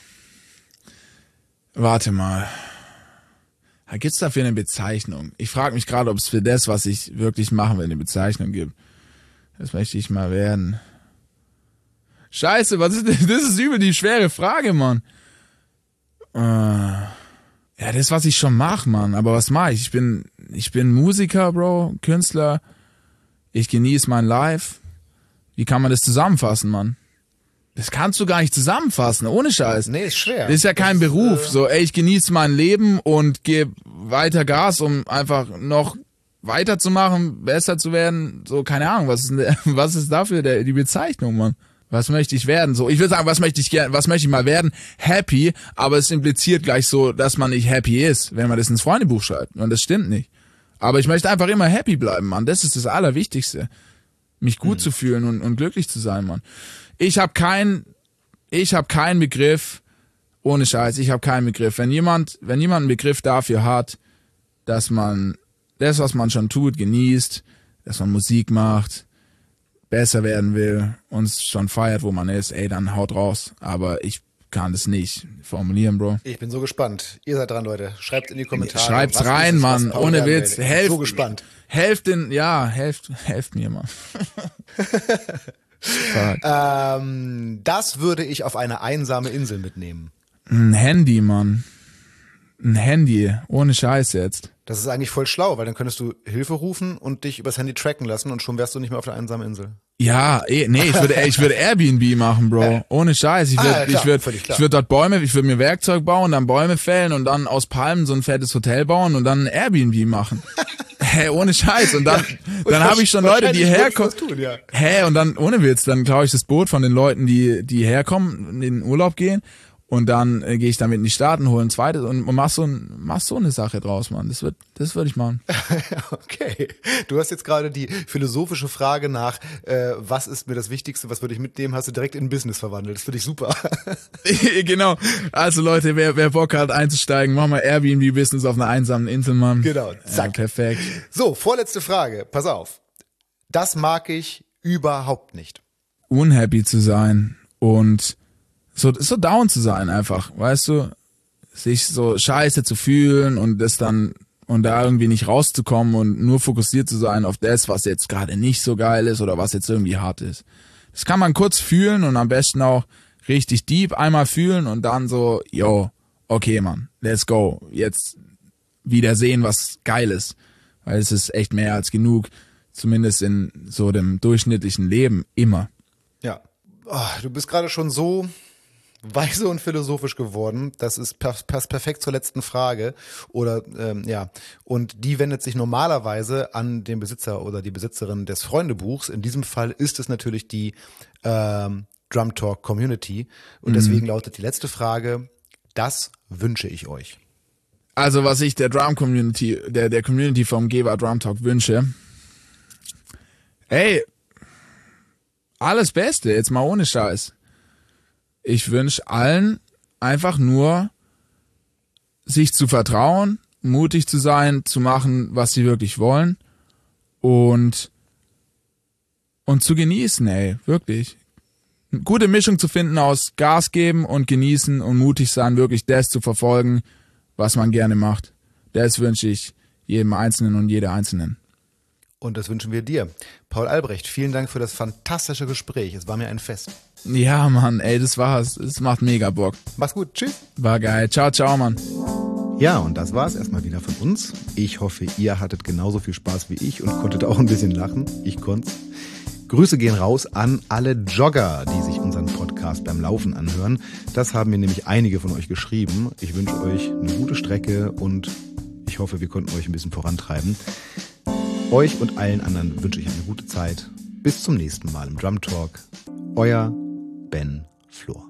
Warte mal. Gibt's dafür eine Bezeichnung? Ich frage mich gerade, ob es für das, was ich wirklich machen will, eine Bezeichnung gibt. Das möchte ich mal werden. Scheiße, was ist das? Das ist übel die schwere Frage, Mann. Äh, ja, das, was ich schon mache, Mann. Aber was mache ich? Ich bin, ich bin Musiker, Bro, Künstler. Ich genieße mein Life. Wie kann man das zusammenfassen, Mann? Das kannst du gar nicht zusammenfassen, ohne Scheiß. Nee, ist schwer. Das ist ja kein das Beruf. Ist, äh... So, ey, ich genieße mein Leben und gebe weiter Gas, um einfach noch weiterzumachen, besser zu werden. So, keine Ahnung, was ist, denn, was ist dafür der, die Bezeichnung, Mann? Was möchte ich werden? So, ich würde sagen, was möchte ich gerne, was möchte ich mal werden? Happy, aber es impliziert gleich so, dass man nicht happy ist, wenn man das ins Freundebuch schreibt. Und das stimmt nicht. Aber ich möchte einfach immer happy bleiben, Mann. Das ist das Allerwichtigste. Mich gut hm. zu fühlen und, und glücklich zu sein, Mann. Ich habe keinen, ich habe keinen Begriff, ohne Scheiß, ich habe keinen Begriff. Wenn jemand, wenn jemand einen Begriff dafür hat, dass man das, was man schon tut, genießt, dass man Musik macht, besser werden will, uns schon feiert, wo man ist, ey, dann haut raus. Aber ich kann das nicht formulieren, Bro. Ich bin so gespannt. Ihr seid dran, Leute. Schreibt in die Kommentare. Schreibt's rein, es, Mann. Ohne Witz. Will. Helft. So gespannt. Helft den, ja, helft, helft mir, Mann. ähm, das würde ich auf eine einsame Insel mitnehmen. Ein Handy, Mann. Ein Handy. Ohne Scheiß jetzt. Das ist eigentlich voll schlau, weil dann könntest du Hilfe rufen und dich übers Handy tracken lassen und schon wärst du nicht mehr auf der einsamen Insel. Ja, eh, nee, ich würde, ich würde Airbnb machen, Bro. Äh. Ohne Scheiß. Ich würde, ah, ja, ich würde, ich würde dort Bäume, ich würde mir Werkzeug bauen, dann Bäume fällen und dann aus Palmen so ein fettes Hotel bauen und dann ein Airbnb machen. Hä, hey, ohne Scheiß. Und dann, ja, dann habe ich schon Leute, die herkommen. Hä, ja. hey, und dann, ohne Witz, dann klaue ich das Boot von den Leuten, die, die herkommen, in den Urlaub gehen. Und dann äh, gehe ich damit in die Staaten, hole ein zweites und mach so, ein, mach so eine Sache draus, Mann. Das wird, das würde ich machen. Okay. Du hast jetzt gerade die philosophische Frage nach, äh, was ist mir das Wichtigste, was würde ich mitnehmen, hast du direkt in Business verwandelt. Das finde ich super. Genau. Also Leute, wer, wer Bock hat einzusteigen, mach mal Airbnb-Business auf einer einsamen Insel, Mann. Genau. Zack. Ja, perfekt. So, vorletzte Frage. Pass auf. Das mag ich überhaupt nicht. Unhappy zu sein und So, so down zu sein einfach, weißt du, sich so scheiße zu fühlen und das dann, und da irgendwie nicht rauszukommen und nur fokussiert zu sein auf das, was jetzt gerade nicht so geil ist oder was jetzt irgendwie hart ist. Das kann man kurz fühlen und am besten auch richtig deep einmal fühlen und dann so, yo, okay, Mann, let's go, jetzt wieder sehen, was geil ist, weil es ist echt mehr als genug, zumindest in so dem durchschnittlichen Leben, immer. Ja, oh, du bist gerade schon so weise und philosophisch geworden. Das ist passt perfekt zur letzten Frage. Oder ähm, ja, und die wendet sich normalerweise an den Besitzer oder die Besitzerin des Freundebuchs. In diesem Fall ist es natürlich die ähm, Drum Talk Community. Und mhm. deswegen lautet die letzte Frage: Das wünsche ich euch. Also was ich der Drum Community, der der Community vom Geber Drum Talk wünsche: Ey, alles Beste, jetzt mal ohne Scheiß. ich wünsche allen einfach nur, sich zu vertrauen, mutig zu sein, zu machen, was sie wirklich wollen und und zu genießen, ey, wirklich. Eine gute Mischung zu finden aus Gas geben und genießen und mutig sein, wirklich das zu verfolgen, was man gerne macht. Das wünsche ich jedem Einzelnen und jeder Einzelnen. Und das wünschen wir dir. Paul Albrecht, vielen Dank für das fantastische Gespräch. Es war mir ein Fest. Ja, Mann, ey, das war's. Es macht mega Bock. Mach's gut. Tschüss. War geil. Ciao, ciao, Mann. Ja, und das war's erstmal wieder von uns. Ich hoffe, ihr hattet genauso viel Spaß wie ich und konntet auch ein bisschen lachen. Ich konnt's. Grüße gehen raus an alle Jogger, die sich unseren Podcast beim Laufen anhören. Das haben mir nämlich einige von euch geschrieben. Ich wünsche euch eine gute Strecke und ich hoffe, wir konnten euch ein bisschen vorantreiben. Euch und allen anderen wünsche ich eine gute Zeit. Bis zum nächsten Mal im Drum Talk. Euer Ben Flor.